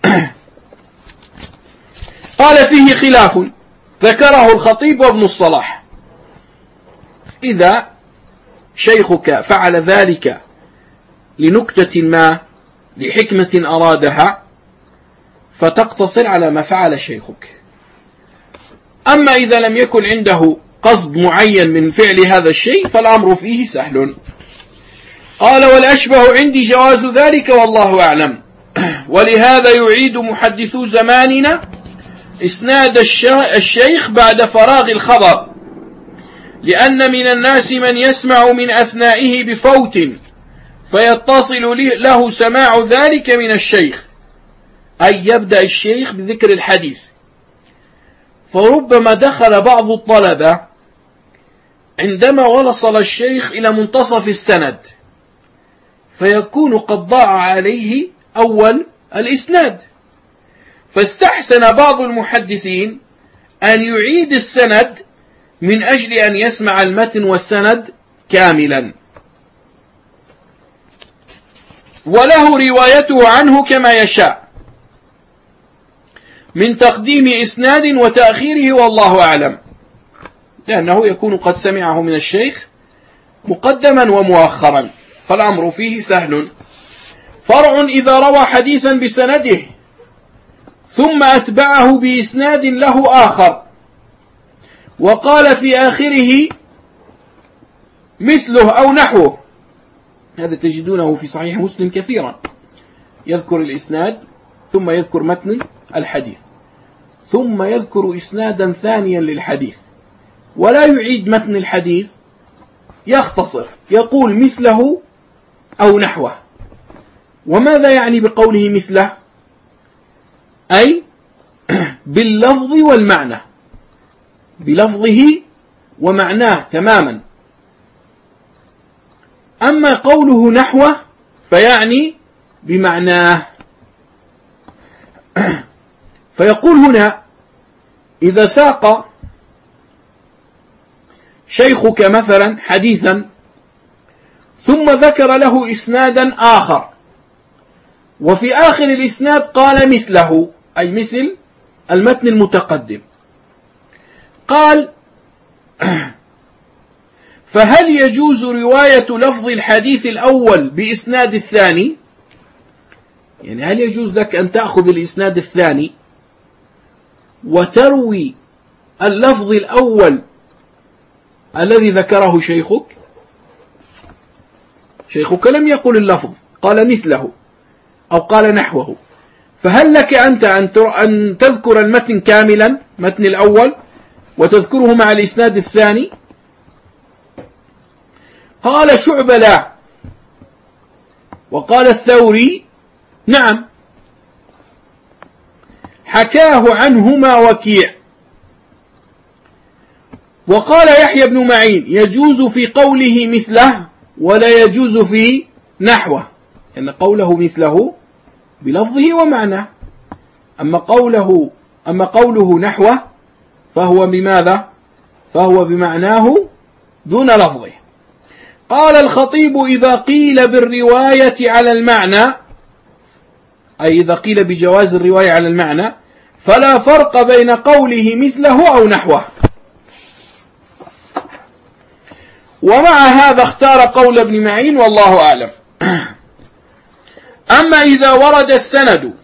قال فيه خلاف ذكره الخطيب وابن الصلاح. إذا شيخك فعل ذلك لنكتة ما، لحكمة أرادها، فتقتصر على ما فعل شيخك. أما إذا لم يكن عنده قصد معين من فعل هذا الشيء فالأمر فيه سهل. قال والأشبه عندي جواز ذلك والله أعلم، ولهذا يعيد محدثو زماننا إسناد الشيخ بعد فراغ الخبر، لأن من الناس من يسمع من أثنائه بفوت فيتصل له سماع ذلك من الشيخ، أي يبدأ الشيخ بذكر الحديث، فربما دخل بعض الطلبة عندما وصل الشيخ إلى منتصف السند فيكون قد ضاع عليه أول الإسناد، فاستحسن بعض المحدثين أن يعيد السند من أجل أن يسمع المتن والسند كاملا، وله روايته عنه كما يشاء من تقديم إسناد وتأخيره والله أعلم، لأنه يكون قد سمعه من الشيخ مقدما ومؤخرا، فالأمر فيه سهل. فرع إذا روى حديثا بسنده ثم أتبعه بإسناد له آخر وقال في آخره مثله أو نحوه، هذا تجدونه في صحيح مسلم كثيرا، يذكر الإسناد ثم يذكر متن الحديث ثم يذكر إسنادا ثانيا للحديث ولا يعيد متن الحديث، يختصر يقول مثله أو نحوه. وماذا يعني بقوله مثله؟ أي باللفظ والمعنى، بلفظه ومعناه تماما. أما قوله نحوه فيعني بمعناه. فيقول هنا إذا ساق شيخك مثلا حديثا ثم ذكر له إسنادا آخر، وفي آخر الإسناد قال مثله، أي مثل المتن المتقدم، قال: فهل يجوز رواية لفظ الحديث الأول بإسناد الثاني؟ يعني هل يجوز لك أن تأخذ الإسناد الثاني وتروي اللفظ الأول الذي ذكره شيخك؟ شيخك لم يقل اللفظ، قال مثله أو قال نحوه، فهل لك أنت أن تذكر المتن كاملا، متن الأول، وتذكره مع الإسناد الثاني؟ قال شعبة: لا. وقال الثوري: نعم. حكاه عنهما وكيع. وقال يحيى بن معين: يجوز في قوله مثله ولا يجوز في نحوه، لأن قوله مثله بلفظه ومعناه، أما قوله نحوه فهو بماذا؟ فهو بمعناه دون لفظه. قال الخطيب: إذا قيل بالرواية على المعنى، أي إذا قيل بجواز الرواية على المعنى، فلا فرق بين قوله مثله أو نحوه. ومع هذا اختار قول ابن معين والله أعلم. أما إذا ورد السند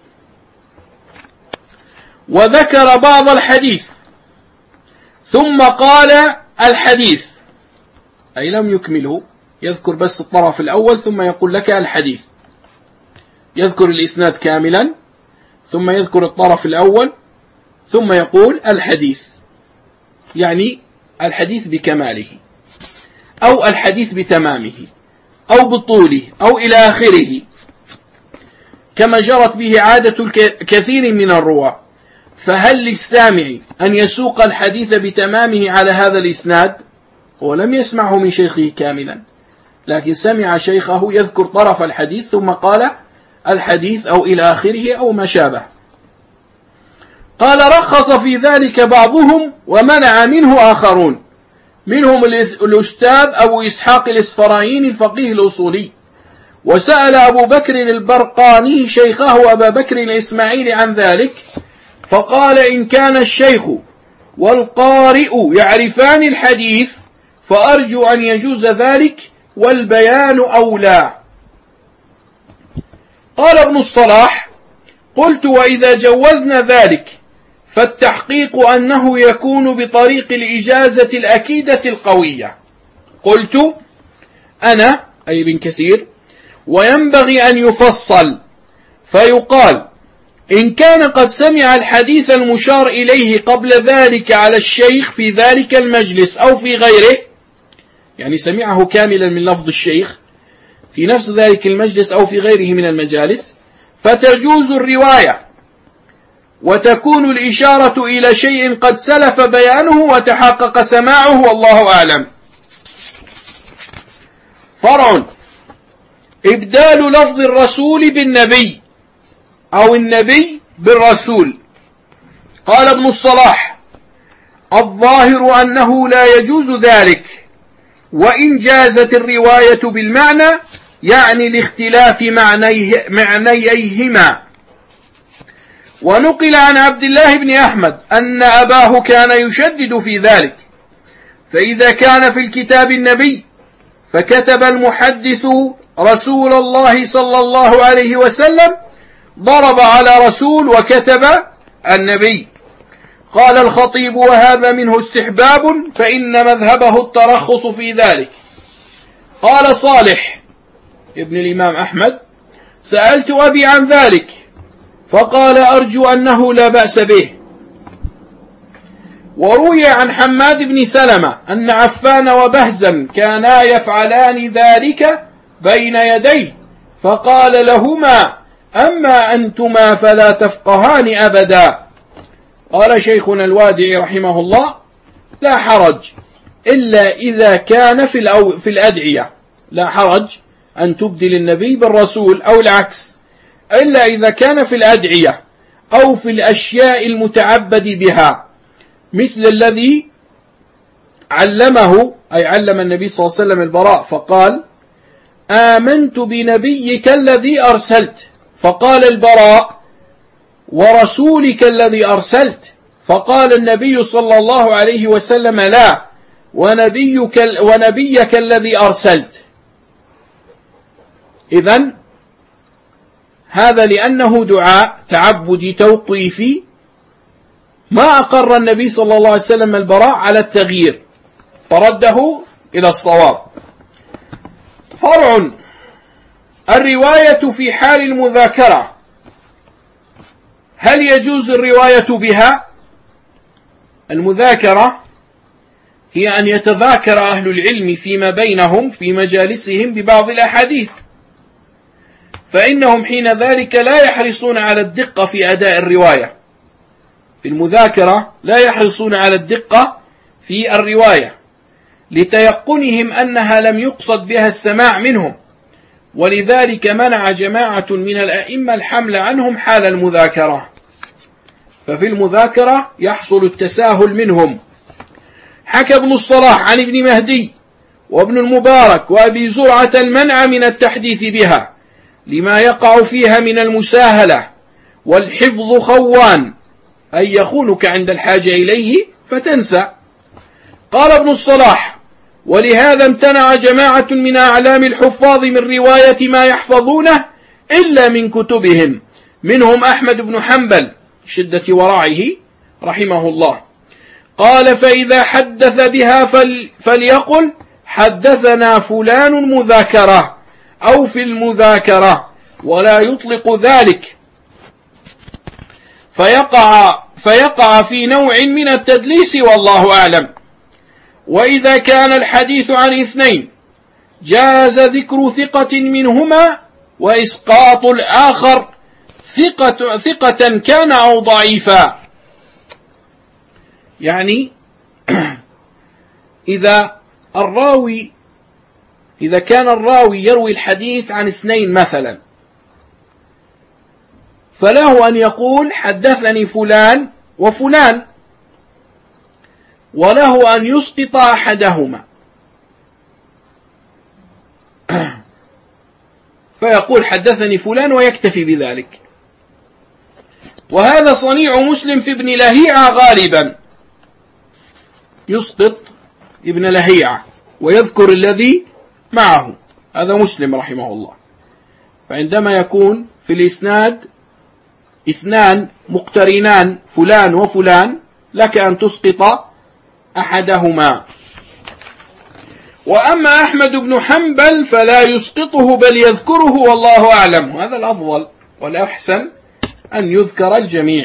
وذكر بعض الحديث ثم قال الحديث، أي لم يكمله، يذكر بس الطرف الأول ثم يقول لك الحديث، يذكر الإسناد كاملا ثم يذكر الطرف الأول ثم يقول الحديث، يعني الحديث بكماله أو الحديث بتمامه أو بطوله أو إلى آخره، كما جرت به عادة كثير من الرواة. فهل للسامع أن يسوق الحديث بتمامه على هذا الإسناد؟ هو لم يسمعه من شيخه كاملا، لكن سمع شيخه يذكر طرف الحديث ثم قال الحديث أو إلى آخره أو ما شابه. قال: رخص في ذلك بعضهم ومنع منه آخرون، منهم الأستاذ أبو إسحاق الإسفرايني الفقيه الأصولي، وسأل أبو بكر البرقاني شيخه أبا بكر الإسماعيلي عن ذلك، فقال: إن كان الشيخ والقارئ يعرفان الحديث فأرجو أن يجوز ذلك، والبيان أولى. قال ابن الصلاح: قلت: وإذا جوزنا ذلك فالتحقيق أنه يكون بطريق الإجازة الأكيدة القوية. قلت أنا، أي ابن كثير: وينبغي أن يفصل فيقال إن كان قد سمع الحديث المشار إليه قبل ذلك على الشيخ في ذلك المجلس أو في غيره، يعني سمعه كاملا من لفظ الشيخ في نفس ذلك المجلس أو في غيره من المجالس، فتجوز الرواية وتكون الإشارة إلى شيء قد سلف بيانه وتحقق سماعه، والله أعلم. فرع: إبدال لفظ الرسول بالنبي أو النبي بالرسول. قال ابن الصلاح: الظاهر أنه لا يجوز ذلك، وإن جازت الرواية بالمعنى يعني لاختلاف معنييهما. ونقل عن عبد الله بن أحمد أن أباه كان يشدد في ذلك، فإذا كان في الكتاب النبي فكتب المحدث رسول الله صلى الله عليه وسلم ضرب على رسول وكتب النبي. قال الخطيب: وهذا منه استحباب، فإن مذهبه الترخص في ذلك. قال صالح ابن الإمام أحمد: سألت أبي عن ذلك فقال: أرجو أنه لا بأس به. وروي عن حماد بن سلمة أن عفان وبهزا كانا يفعلان ذلك بين يديه، فقال لهما: أما أنتما فلا تفقهان أبدا. قال شيخنا الوادعي رحمه الله: لا حرج إلا إذا كان في الأدعية، لا حرج أن تبدل النبي بالرسول أو العكس، إلا إذا كان في الأدعية أو في الأشياء المتعبد بها، مثل الذي علمه، أي علم النبي صلى الله عليه وسلم البراء فقال: آمنت بنبيك الذي أرسلت. فقال البراء: ورسولك الذي أرسلت. فقال النبي صلى الله عليه وسلم: لا، ونبيك الذي أرسلت. إذن هذا لأنه دعاء تعبدي توقيفي، ما أقر النبي صلى الله عليه وسلم البراء على التغيير، فرده إلى الصواب. فرع: الرواية في حال المذاكرة، هل يجوز الرواية بها؟ المذاكرة هي أن يتذاكر أهل العلم فيما بينهم في مجالسهم ببعض الأحاديث، فإنهم حين ذلك لا يحرصون على الدقة في أداء الرواية. في المذاكرة لا يحرصون على الدقة في الرواية لتيقنهم أنها لم يقصد بها السماع منهم، ولذلك منع جماعة من الأئمة الحمل عنهم حال المذاكرة. ففي المذاكرة يحصل التساهل منهم. حكى ابن الصلاح عن ابن مهدي وابن المبارك وأبي زرعة المنع من التحديث بها لما يقع فيها من المساهلة، والحفظ خوان، أي يخونك عند الحاجة إليه فتنسى. قال ابن الصلاح: ولهذا امتنع جماعة من أعلام الحفاظ من رواية ما يحفظونه إلا من كتبهم، منهم أحمد بن حنبل شدة ورعه رحمه الله. قال: فإذا حدث بها فليقل حدثنا فلان مذاكرة أو في المذاكرة، ولا يطلق ذلك فيقع في نوع من التدليس، والله أعلم. وإذا كان الحديث عن اثنين جاز ذكر ثقة منهما وإسقاط الآخر ثقة كان أو ضعيفا. يعني إذا كان الراوي يروي الحديث عن اثنين مثلا، فله أن يقول حدثني فلان وفلان، وله أن يسقط أحدهما فيقول حدثني فلان ويكتفي بذلك. وهذا صنيع مسلم في ابن لهيعة غالبا، يسقط ابن لهيعة ويذكر الذي معه، هذا مسلم رحمه الله. فعندما يكون في الإسناد اثنان مقترنان فلان وفلان، لك أن تسقط أحدهما. وأما أحمد بن حنبل فلا يسقطه بل يذكره، والله أعلم. هذا الأفضل والأحسن أن يذكر الجميع.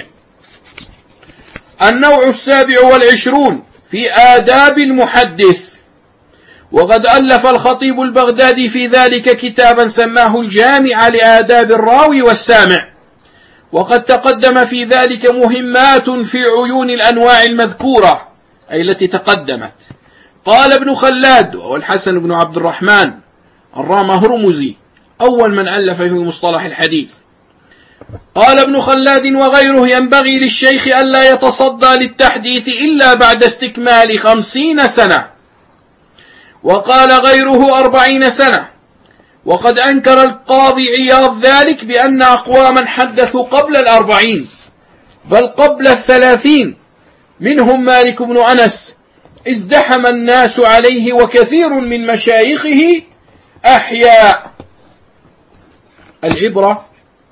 النوع 27 في آداب المحدث. وقد ألف الخطيب البغدادي في ذلك كتابا سماه الجامع لآداب الراوي والسامع، وقد تقدم في ذلك مهمات في عيون الأنواع المذكورة، أي التي تقدمت. قال ابن خلاد وهو الحسن بن عبد الرحمن الرامهرمزي أول من ألف في مصطلح الحديث، قال ابن خلاد وغيره: ينبغي للشيخ ألا يتصدى للتحديث إلا بعد استكمال 50 سنة، وقال غيره 40 سنة. وقد أنكر القاضي عياض ذلك بأن أقواما حدثوا قبل 40 بل قبل 30، منهم مالك بن أنس، ازدحم الناس عليه وكثير من مشايخه أحياء. العبرة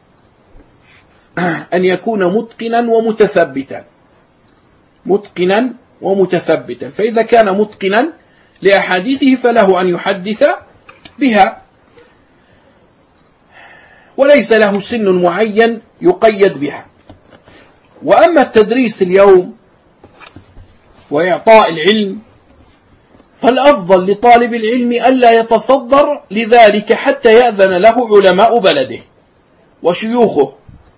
أن يكون متقنا ومتثبتا، فإذا كان متقنا لأحاديثه فله أن يحدث بها، وليس له سن معين يقيد بها. وأما التدريس اليوم وإعطاء العلم، فالأفضل لطالب العلم ألا يتصدر لذلك حتى يأذن له علماء بلده وشيوخه.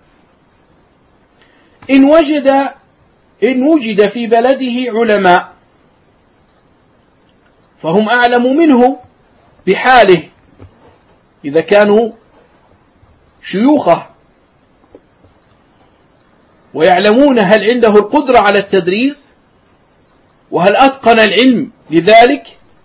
إن وجد في بلده علماء فهم أعلم منه بحاله إذا كانوا شيوخه، ويعلمون هل عنده القدرة على التدريس وهل أتقن العلم لذلك؟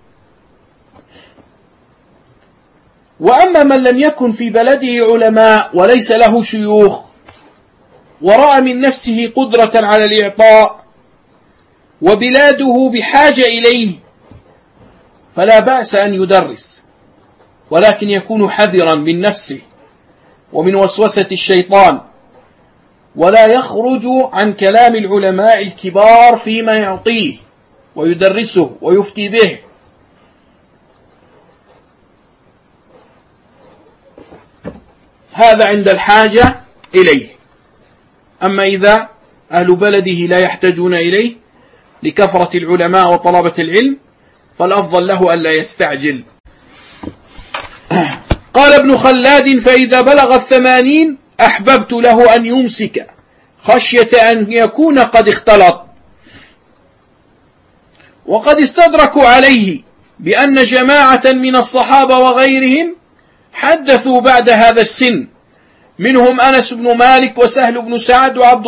وأما من لم يكن في بلده علماء وليس له شيوخ ورأى من نفسه قدرة على الإعطاء وبلاده بحاجة إليه فلا بأس أن يدرس، ولكن يكون حذرا من نفسه ومن وسوسة الشيطان، ولا يخرج عن كلام العلماء الكبار فيما يعطيه ويدرسه ويفتي به. هذا عند الحاجة إليه. أما إذا أهل بلده لا يحتاجون إليه لكثرة العلماء وطلبة العلم فالأفضل له ألا يستعجل. قال ابن خلاد: فإذا بلغ 80 أحببت له أن يمسك خشية أن يكون قد اختلط. وقد استدركوا عليه بأن جماعة من الصحابة وغيرهم حدثوا بعد هذا السن، منهم أنس بن مالك وسهل بن سعد وعبد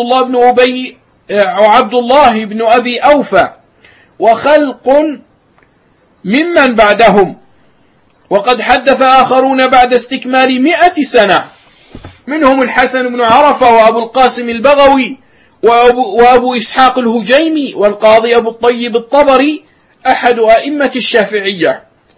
الله بن أبي أوفى وخلق ممن بعدهم. وقد حدث آخرون بعد استكمال 100 سنة، منهم الحسن بن عرفة وأبو القاسم البغوي وأبو إسحاق الهجيمي والقاضي أبو الطيب الطبري أحد أئمة الشافعية.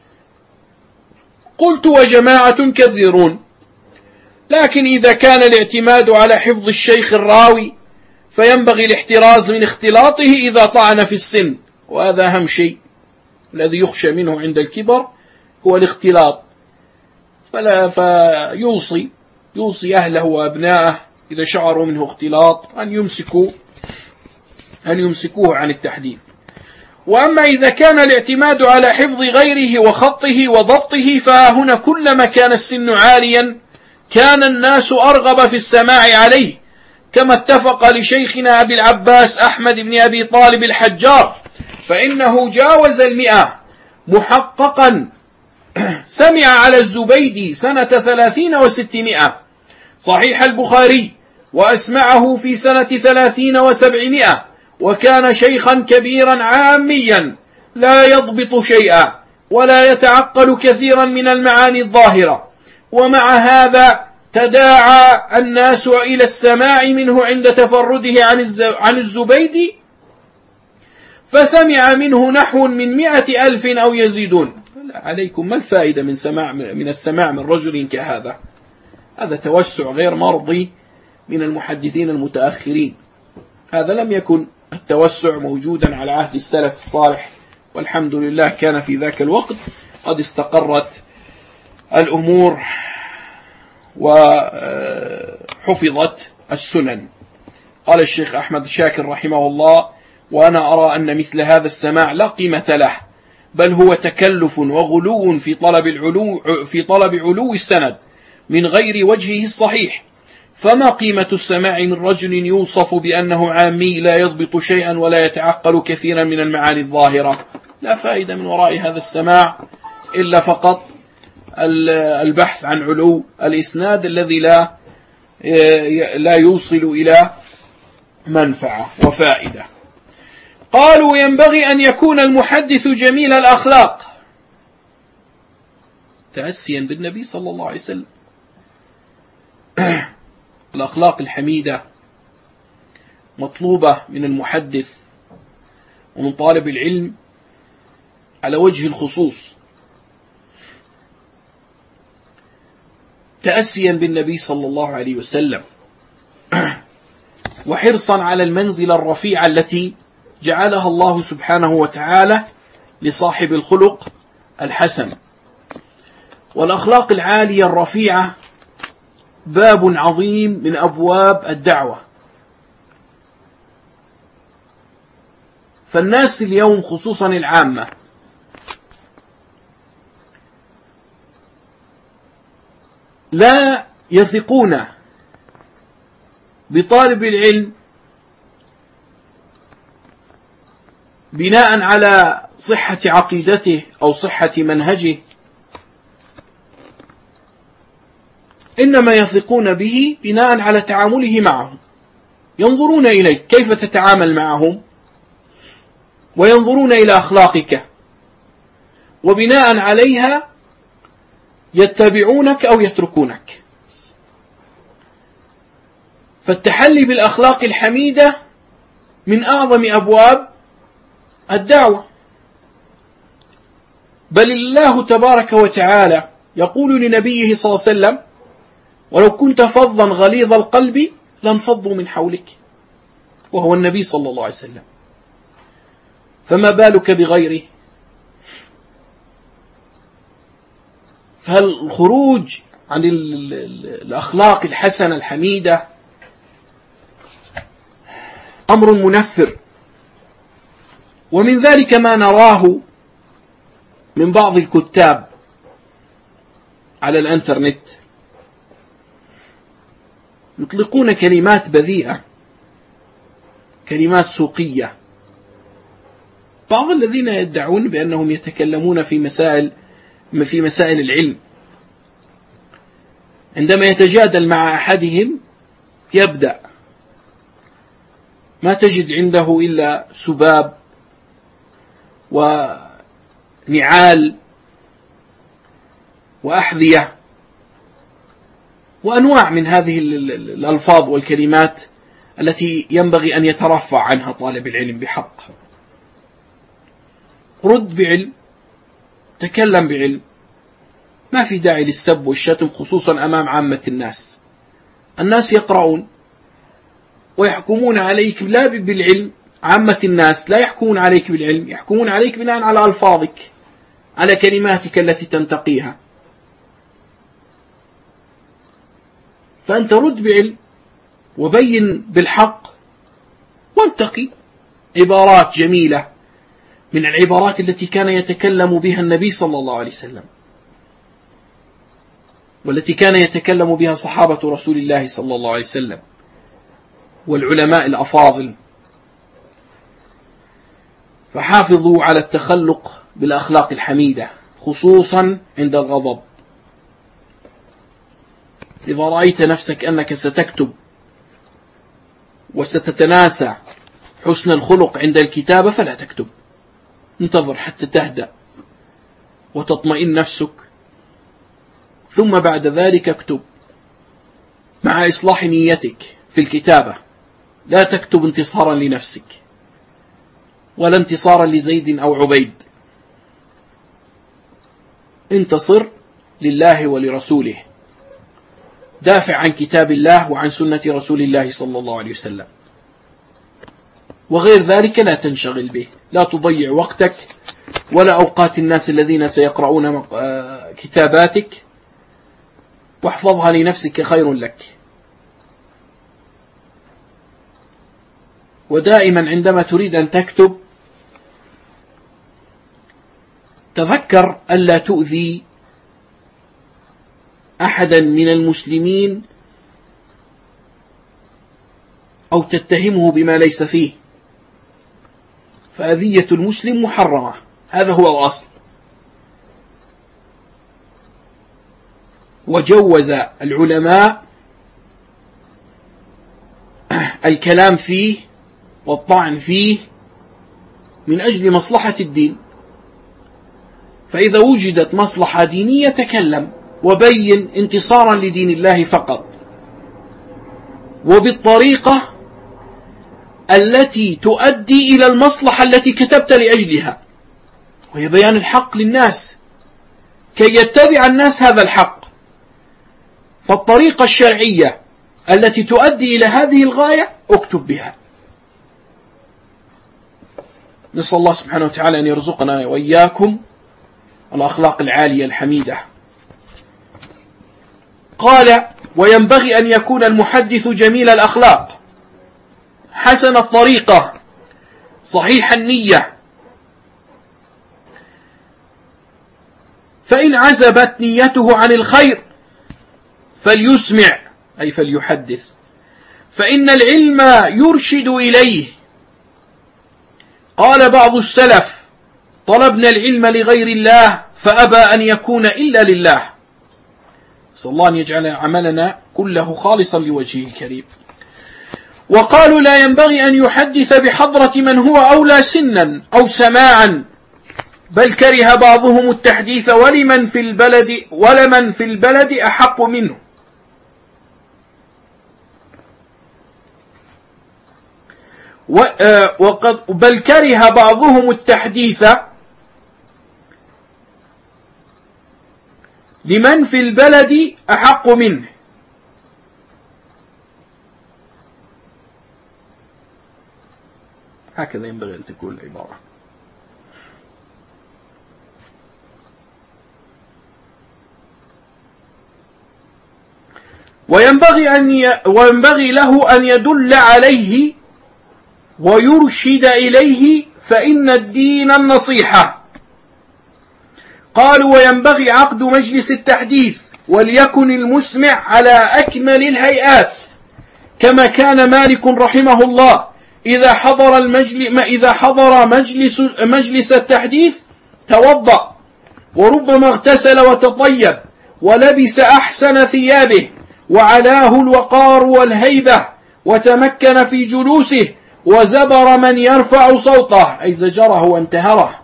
قلت: وجماعة كثيرون. لكن إذا كان الاعتماد على حفظ الشيخ الراوي فينبغي الاحتراز من اختلاطه إذا طعن في السن، وهذا أهم شيء الذي يخشى منه عند الكبر هو الاختلاط. فيوصي أهله وأبنائه إذا شعروا منه اختلاط أن يمسكوه عن التحديث. وأما إذا كان الاعتماد على حفظ غيره وخطه وضبطه فهنا كلما كان السن عاليا كان الناس أرغب في السماع عليه، كما اتفق لشيخنا أبي العباس أحمد بن أبي طالب الحجار، فإنه جاوز 100 محققا. سمع على الزبيدي سنة 30 و600 صحيح البخاري، وأسمعه في سنة 30 و700، وكان شيخا كبيرا عاميا لا يضبط شيئا ولا يتعقل كثيرا من المعاني الظاهرة. ومع هذا تداعى الناس إلى السماع منه عند تفرده عن الزبيدي، فسمع منه نحو من 100,000 أو يزيدون. عليكم ما الفائدة من السماع من رجل كهذا؟ هذا توسع غير مرضي من المحدثين المتأخرين. هذا لم يكن التوسع موجودا على عهد السلف الصالح، والحمد لله كان في ذاك الوقت قد استقرت الأمور وحفظت السنن. قال الشيخ أحمد شاكر رحمه الله: وأنا أرى أن مثل هذا السماع لا قيمة له، بل هو تكلف وغلو في طلب علو السند من غير وجهه الصحيح. فما قيمة السماع من رجل يوصف بأنه عامي لا يضبط شيئا ولا يتعقل كثيرا من المعاني الظاهرة؟ لا فائدة من وراء هذا السماع إلا فقط البحث عن علو الإسناد الذي لا يوصل إلى منفعة وفائدة. قالوا: ينبغي أن يكون المحدث جميل الأخلاق، تأسيا بالنبي صلى الله عليه وسلم. الأخلاق الحميدة مطلوبة من المحدث ومن طالب العلم على وجه الخصوص، تأسيا بالنبي صلى الله عليه وسلم، وحرصا على المنزلة الرفيعة التي جعلها الله سبحانه وتعالى لصاحب الخلق الحسن. والأخلاق العالية الرفيعة باب عظيم من أبواب الدعوة. فالناس اليوم خصوصا العامة لا يثقون بطالب العلم بناء على صحة عقيدته أو صحة منهجه، إنما يثقون به بناء على تعامله معهم. ينظرون إليك كيف تتعامل معهم، وينظرون إلى أخلاقك، وبناء عليها يتبعونك أو يتركونك. فالتحلي بالأخلاق الحميدة من أعظم أبواب الدعوة. بل الله تبارك وتعالى يقول لنبيه صلى الله عليه وسلم: ولو كنت فظا غليظ القلب لانفضوا من حولك، وهو النبي صلى الله عليه وسلم، فما بالك بغيره؟ فالخروج عن الأخلاق الحسنة الحميدة أمر منفر. ومن ذلك ما نراه من بعض الكتاب على الانترنت، يطلقون كلمات بذيئة، كلمات سوقية. بعض الذين يدعون بأنهم يتكلمون في مسائل العلم، عندما يتجادل مع أحدهم يبدأ ما تجد عنده إلا سباب ونعال وأحذية وأنواع من هذه الألفاظ والكلمات التي ينبغي أن يترفع عنها طالب العلم بحق. رد بعلم، تكلم بعلم، ما في داعي للسب والشتم، خصوصا أمام عامة الناس. الناس يقرؤون ويحكمون عليك لا بالعلم، عامة الناس لا يحكمون عليك بالعلم، يحكمون عليك بناء على ألفاظك، على كلماتك التي تنتقيها. فأنت رد بعلم وبين بالحق وانتقي عبارات جميلة من العبارات التي كان يتكلم بها النبي صلى الله عليه وسلم، والتي كان يتكلم بها صحابة رسول الله صلى الله عليه وسلم والعلماء الأفاضل. فحافظوا على التخلق بالأخلاق الحميدة، خصوصا عند الغضب. إذا رأيت نفسك أنك ستكتب وستتناسى حسن الخلق عند الكتابة فلا تكتب، انتظر حتى تهدأ وتطمئن نفسك، ثم بعد ذلك اكتب مع إصلاح نيتك في الكتابة. لا تكتب انتصارا لنفسك ولا انتصارا لزيد أو عبيد، انتصر لله ولرسوله، دافع عن كتاب الله وعن سنة رسول الله صلى الله عليه وسلم. وغير ذلك لا تنشغل به، لا تضيع وقتك ولا أوقات الناس الذين سيقرؤون كتاباتك، واحفظها لنفسك خير لك. ودائما عندما تريد أن تكتب تذكر ألا تؤذي أحدا من المسلمين أو تتهمه بما ليس فيه، فأذية المسلم محرمة، هذا هو الأصل. وجوز العلماء الكلام فيه والطعن فيه من أجل مصلحة الدين. فإذا وجدت مصلحة دينية تكلم وبين انتصارا لدين الله فقط، وبالطريقة التي تؤدي إلى المصلحة التي كتبت لأجلها، وهي بيان الحق للناس كي يتبع الناس هذا الحق. فالطريقة الشرعية التي تؤدي إلى هذه الغاية اكتب بها. نسأل الله سبحانه وتعالى أن يرزقنا وإياكم الأخلاق العالية الحميدة. قال: وينبغي أن يكون المحدث جميل الأخلاق، حسن الطريقة، صحيح النية، فإن عزبت نيته عن الخير فليسمع، أي فليحدث، فإن العلم يرشد إليه. قال بعض السلف: طلبنا العلم لغير الله فأبى أن يكون إلا لله. صلى الله أن يجعل عملنا كله خالصا لوجهه الكريم. وقالوا لا ينبغي أن يحدث بحضرة من هو أولى سنا أو سماعا، بل كره بعضهم التحديث ولمن في البلد أحق منه. بل كره بعضهم التحديث لمن في البلد أحق منه. هكذا ينبغي أن تكون العبارة. وينبغي له أن يدل عليه ويرشد إليه، فإن الدين النصيحة. قالوا وينبغي عقد مجلس التحديث، وليكن المسمع على أكمل الهيئات، كما كان مالك رحمه الله إذا حضر مجلس التحديث توضأ، وربما اغتسل وتطيب ولبس أحسن ثيابه، وعلاه الوقار والهيبة، وتمكن في جلوسه، وزبر من يرفع صوته، أي زجره وانتهره.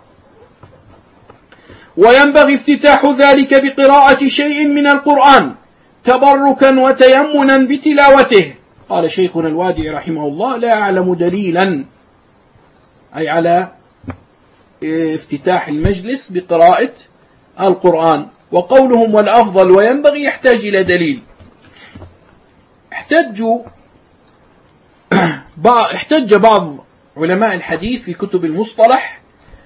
وينبغي افتتاح ذلك بقراءة شيء من القرآن تبركا وتيمنا بتلاوته. قال شيخنا الوادعي رحمه الله: لا أعلم دليلا أي على افتتاح المجلس بقراءة القرآن. وقولهم والأفضل وينبغي يحتاج إلى دليل. احتج بعض علماء الحديث في كتب المصطلح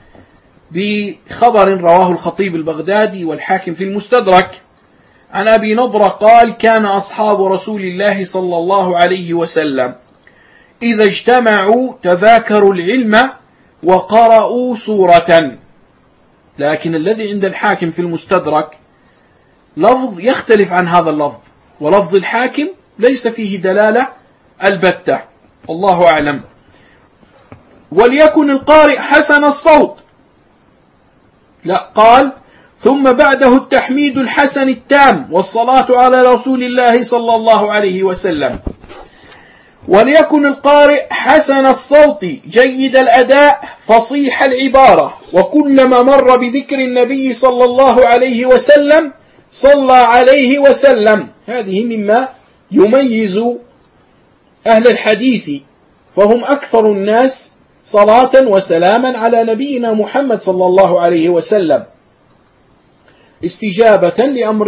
بخبر رواه الخطيب البغدادي والحاكم في المستدرك عن أبي نضرة قال: كان أصحاب رسول الله صلى الله عليه وسلم إذا اجتمعوا تذاكروا العلم وقرأوا سورة. لكن الذي عند الحاكم في المستدرك لفظ يختلف عن هذا اللفظ، ولفظ الحاكم ليس فيه دلالة البتة، والله أعلم. وليكن القارئ حسن الصوت، لا، قال: ثم بعده التحميد الحسن التام والصلاة على رسول الله صلى الله عليه وسلم. وليكن القارئ حسن الصوت جيد الأداء فصيح العبارة، وكلما مر بذكر النبي صلى الله عليه وسلم صلى عليه وسلم. هذه مما يميز أهل الحديث، فهم أكثر الناس صلاة وسلاما على نبينا محمد صلى الله عليه وسلم، استجابة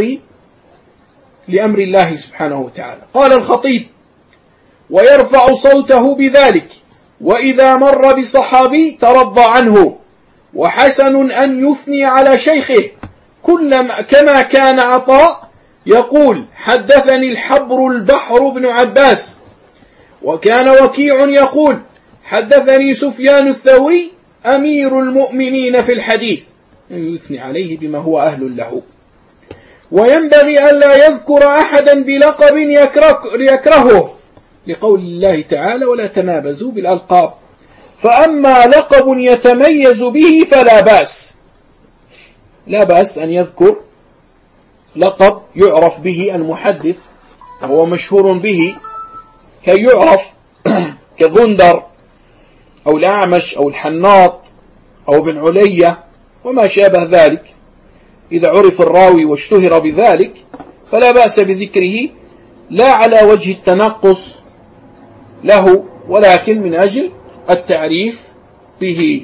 لأمر الله سبحانه وتعالى. قال الخطيب: ويرفع صوته بذلك، وإذا مر بصحابي ترضى عنه، وحسن أن يثني على شيخه، كما كان عطاء يقول: حدثني الحبر البحر بن عباس، وكان وكيع يقول: حدثني سفيان الثوري أمير المؤمنين في الحديث، يثني عليه بما هو أهل له. وينبغي ألا يذكر أحدا بلقب يكرهه، لقول الله تعالى: ولا تنابزوا بالألقاب. فأما لقب يتميز به فلا بأس، لا بأس أن يذكر لقب يعرف به المحدث وهو مشهور به، كي يعرف كغندر أو الأعمش أو الحناط أو بن علية وما شابه ذلك. إذا عرف الراوي واشتهر بذلك فلا بأس بذكره، لا على وجه التنقص له، ولكن من أجل التعريف به.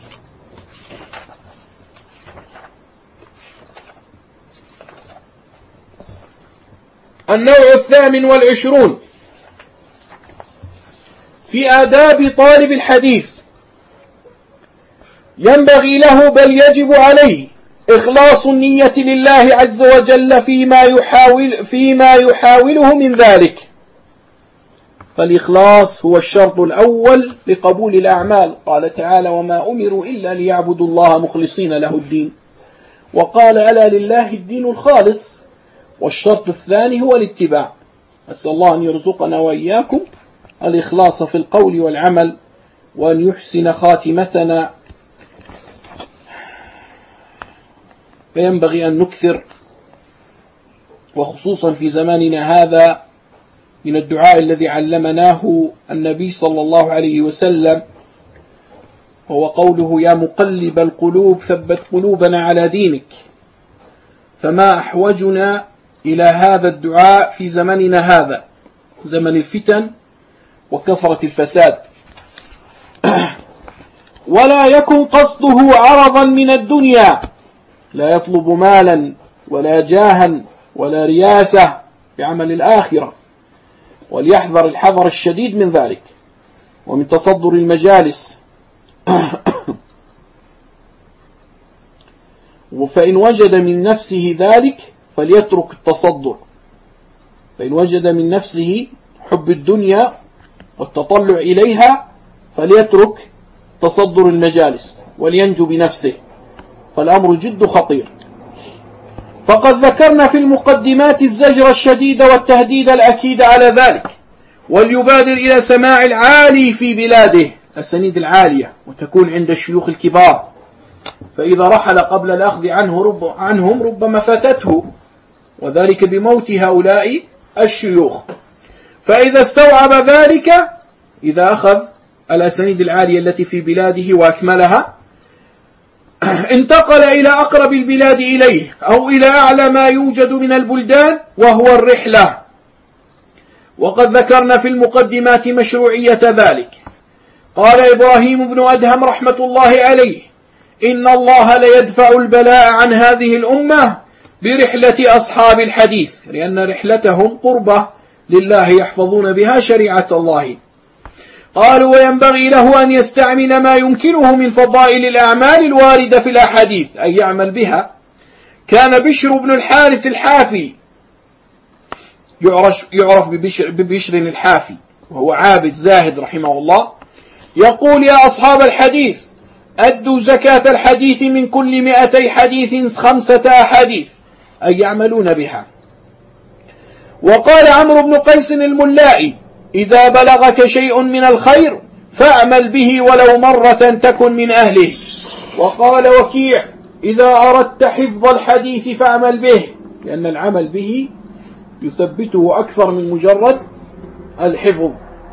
النوع 28 في آداب طالب الحديث: ينبغي له بل يجب عليه إخلاص النية لله عز وجل فيما يحاوله من ذلك. فالإخلاص هو الشرط الأول لقبول الأعمال. قال تعالى: وما أمروا إلا ليعبدوا الله مخلصين له الدين. وقال: ألا لله الدين الخالص. والشرط الثاني هو الاتباع. أسأل الله أن يرزقنا وإياكم الإخلاص في القول والعمل، وأن يحسن خاتمتنا. فينبغي أن نكثر، وخصوصا في زماننا هذا، من الدعاء الذي علمناه النبي صلى الله عليه وسلم، وهو قوله: يا مقلب القلوب ثبت قلوبنا على دينك. فما أحوجنا إلى هذا الدعاء في زمننا هذا، زمن الفتن وكثرة الفساد. ولا يكن قصده عرضا من الدنيا، لا يطلب مالا ولا جاها ولا رياسة بعمل الآخرة، وليحذر الحذر الشديد من ذلك ومن تصدر المجالس. فإن وجد من نفسه ذلك فليترك التصدر، فإن وجد من نفسه حب الدنيا والتطلع إليها فليترك تصدر المجالس ولينجو بنفسه، فالأمر جد خطير. فقد ذكرنا في المقدمات الزجر الشديد والتهديد الأكيد على ذلك، وليبادر إلى سماع العالي في بلاده، السنيد العالية، وتكون عند الشيوخ الكبار، فإذا رحل قبل الأخذ عنهم ربما فاتته، وذلك بموت هؤلاء الشيوخ. فإذا استوعب ذلك، إذا أخذ الأسانيد العالية التي في بلاده وأكملها، انتقل إلى أقرب البلاد إليه أو إلى أعلى ما يوجد من البلدان، وهو الرحلة. وقد ذكرنا في المقدمات مشروعية ذلك. قال إبراهيم بن أدهم رحمة الله عليه: إن الله ليدفع البلاء عن هذه الأمة برحلة أصحاب الحديث، لأن رحلتهم قربة لله يحفظون بها شريعة الله. قالوا: وينبغي له أن يستعمل ما يمكنه من فضائل الأعمال الواردة في الأحاديث، أي يعمل بها. كان بشر بن الحارث الحافي، يعرف ببشر الحافي، وهو عابد زاهد رحمه الله، يقول: يا أصحاب الحديث، أدوا زكاة الحديث من كل 200 حديث 5 أحاديث، أي يعملون بها. وقال عمرو بن قيس الملائي: إذا بلغك شيء من الخير فاعمل به ولو مرة تكن من أهله. وقال وكيع: إذا أردت حفظ الحديث فاعمل به، لأن العمل به يثبته أكثر من مجرد الحفظ.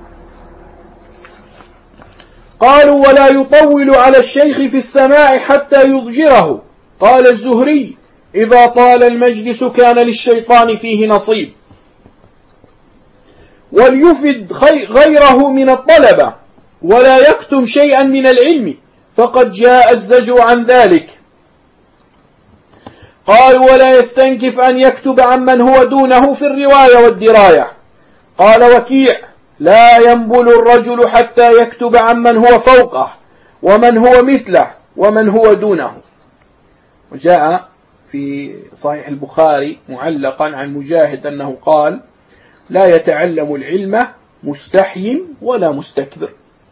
قالوا: ولا يطول على الشيخ في السماع حتى يضجره. قال الزهري: إذا طال المجلس كان للشيطان فيه نصيب. وليفد غيره من الطلبة، ولا يكتم شيئا من العلم، فقد جاء الزجر عن ذلك. قال: ولا يستنكف أن يكتب عمن هو دونه في الرواية والدراية. قال وكيع: لا ينبل الرجل حتى يكتب عمن هو فوقه ومن هو مثله ومن هو دونه. وجاء في صحيح البخاري معلقا عن مجاهد أنه قال: لا يتعلم العلم مستحي ولا مستكبر.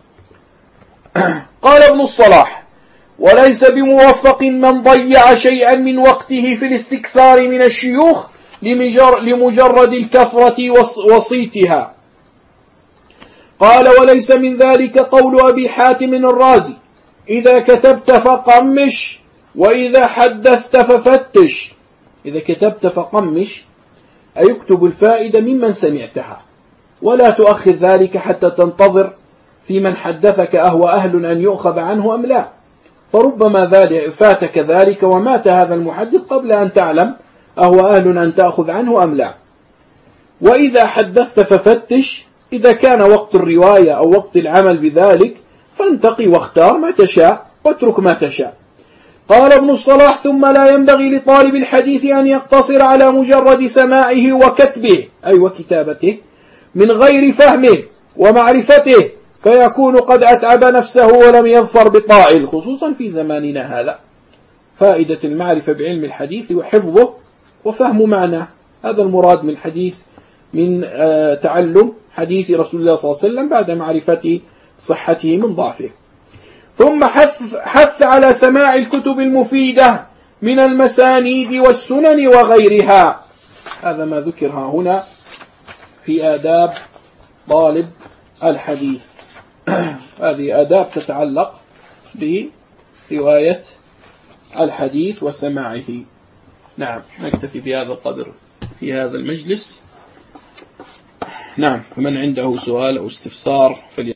قال ابن الصلاح: وليس بموفق من ضيع شيئا من وقته في الاستكثار من الشيوخ لمجرد الكثرة وصيتها. قال: وليس من ذلك قول أبي حاتم الرازي: إذا كتبت فقمش، وإذا حدثت ففتش. إذا كتبت فقمش أي يكتب الفائدة ممن سمعتها، ولا تؤخر ذلك حتى تنتظر في من حدثك أهو أهل أن يؤخذ عنه أم لا، فربما فاتك ذلك ومات هذا المحدث قبل أن تعلم أهو أهل أن تأخذ عنه أم لا. وإذا حدثت ففتش، إذا كان وقت الرواية أو وقت العمل بذلك فانتقي واختار ما تشاء واترك ما تشاء. قال ابن الصلاح: ثم لا ينبغي لطالب الحديث أن يقتصر على مجرد سماعه وكتبه، أي وكتابته، من غير فهمه ومعرفته، فيكون قد أتعب نفسه ولم يظفر بطائل، خصوصا في زماننا هذا. فائدة المعرفة بعلم الحديث وحفظه وفهم معناه، هذا المراد من الحديث، من تعلم حديث رسول الله صلى الله عليه وسلم بعد معرفة صحته من ضعفه. ثم حث على سماع الكتب المفيدة من المسانيد والسنن وغيرها. هذا ما ذكرها هنا في آداب طالب الحديث. هذه آداب تتعلق برواية الحديث وسماعه. نعم، نكتفي بهذا القدر في هذا المجلس. نعم، فمن عنده سؤال أو استفسار فليتفضل.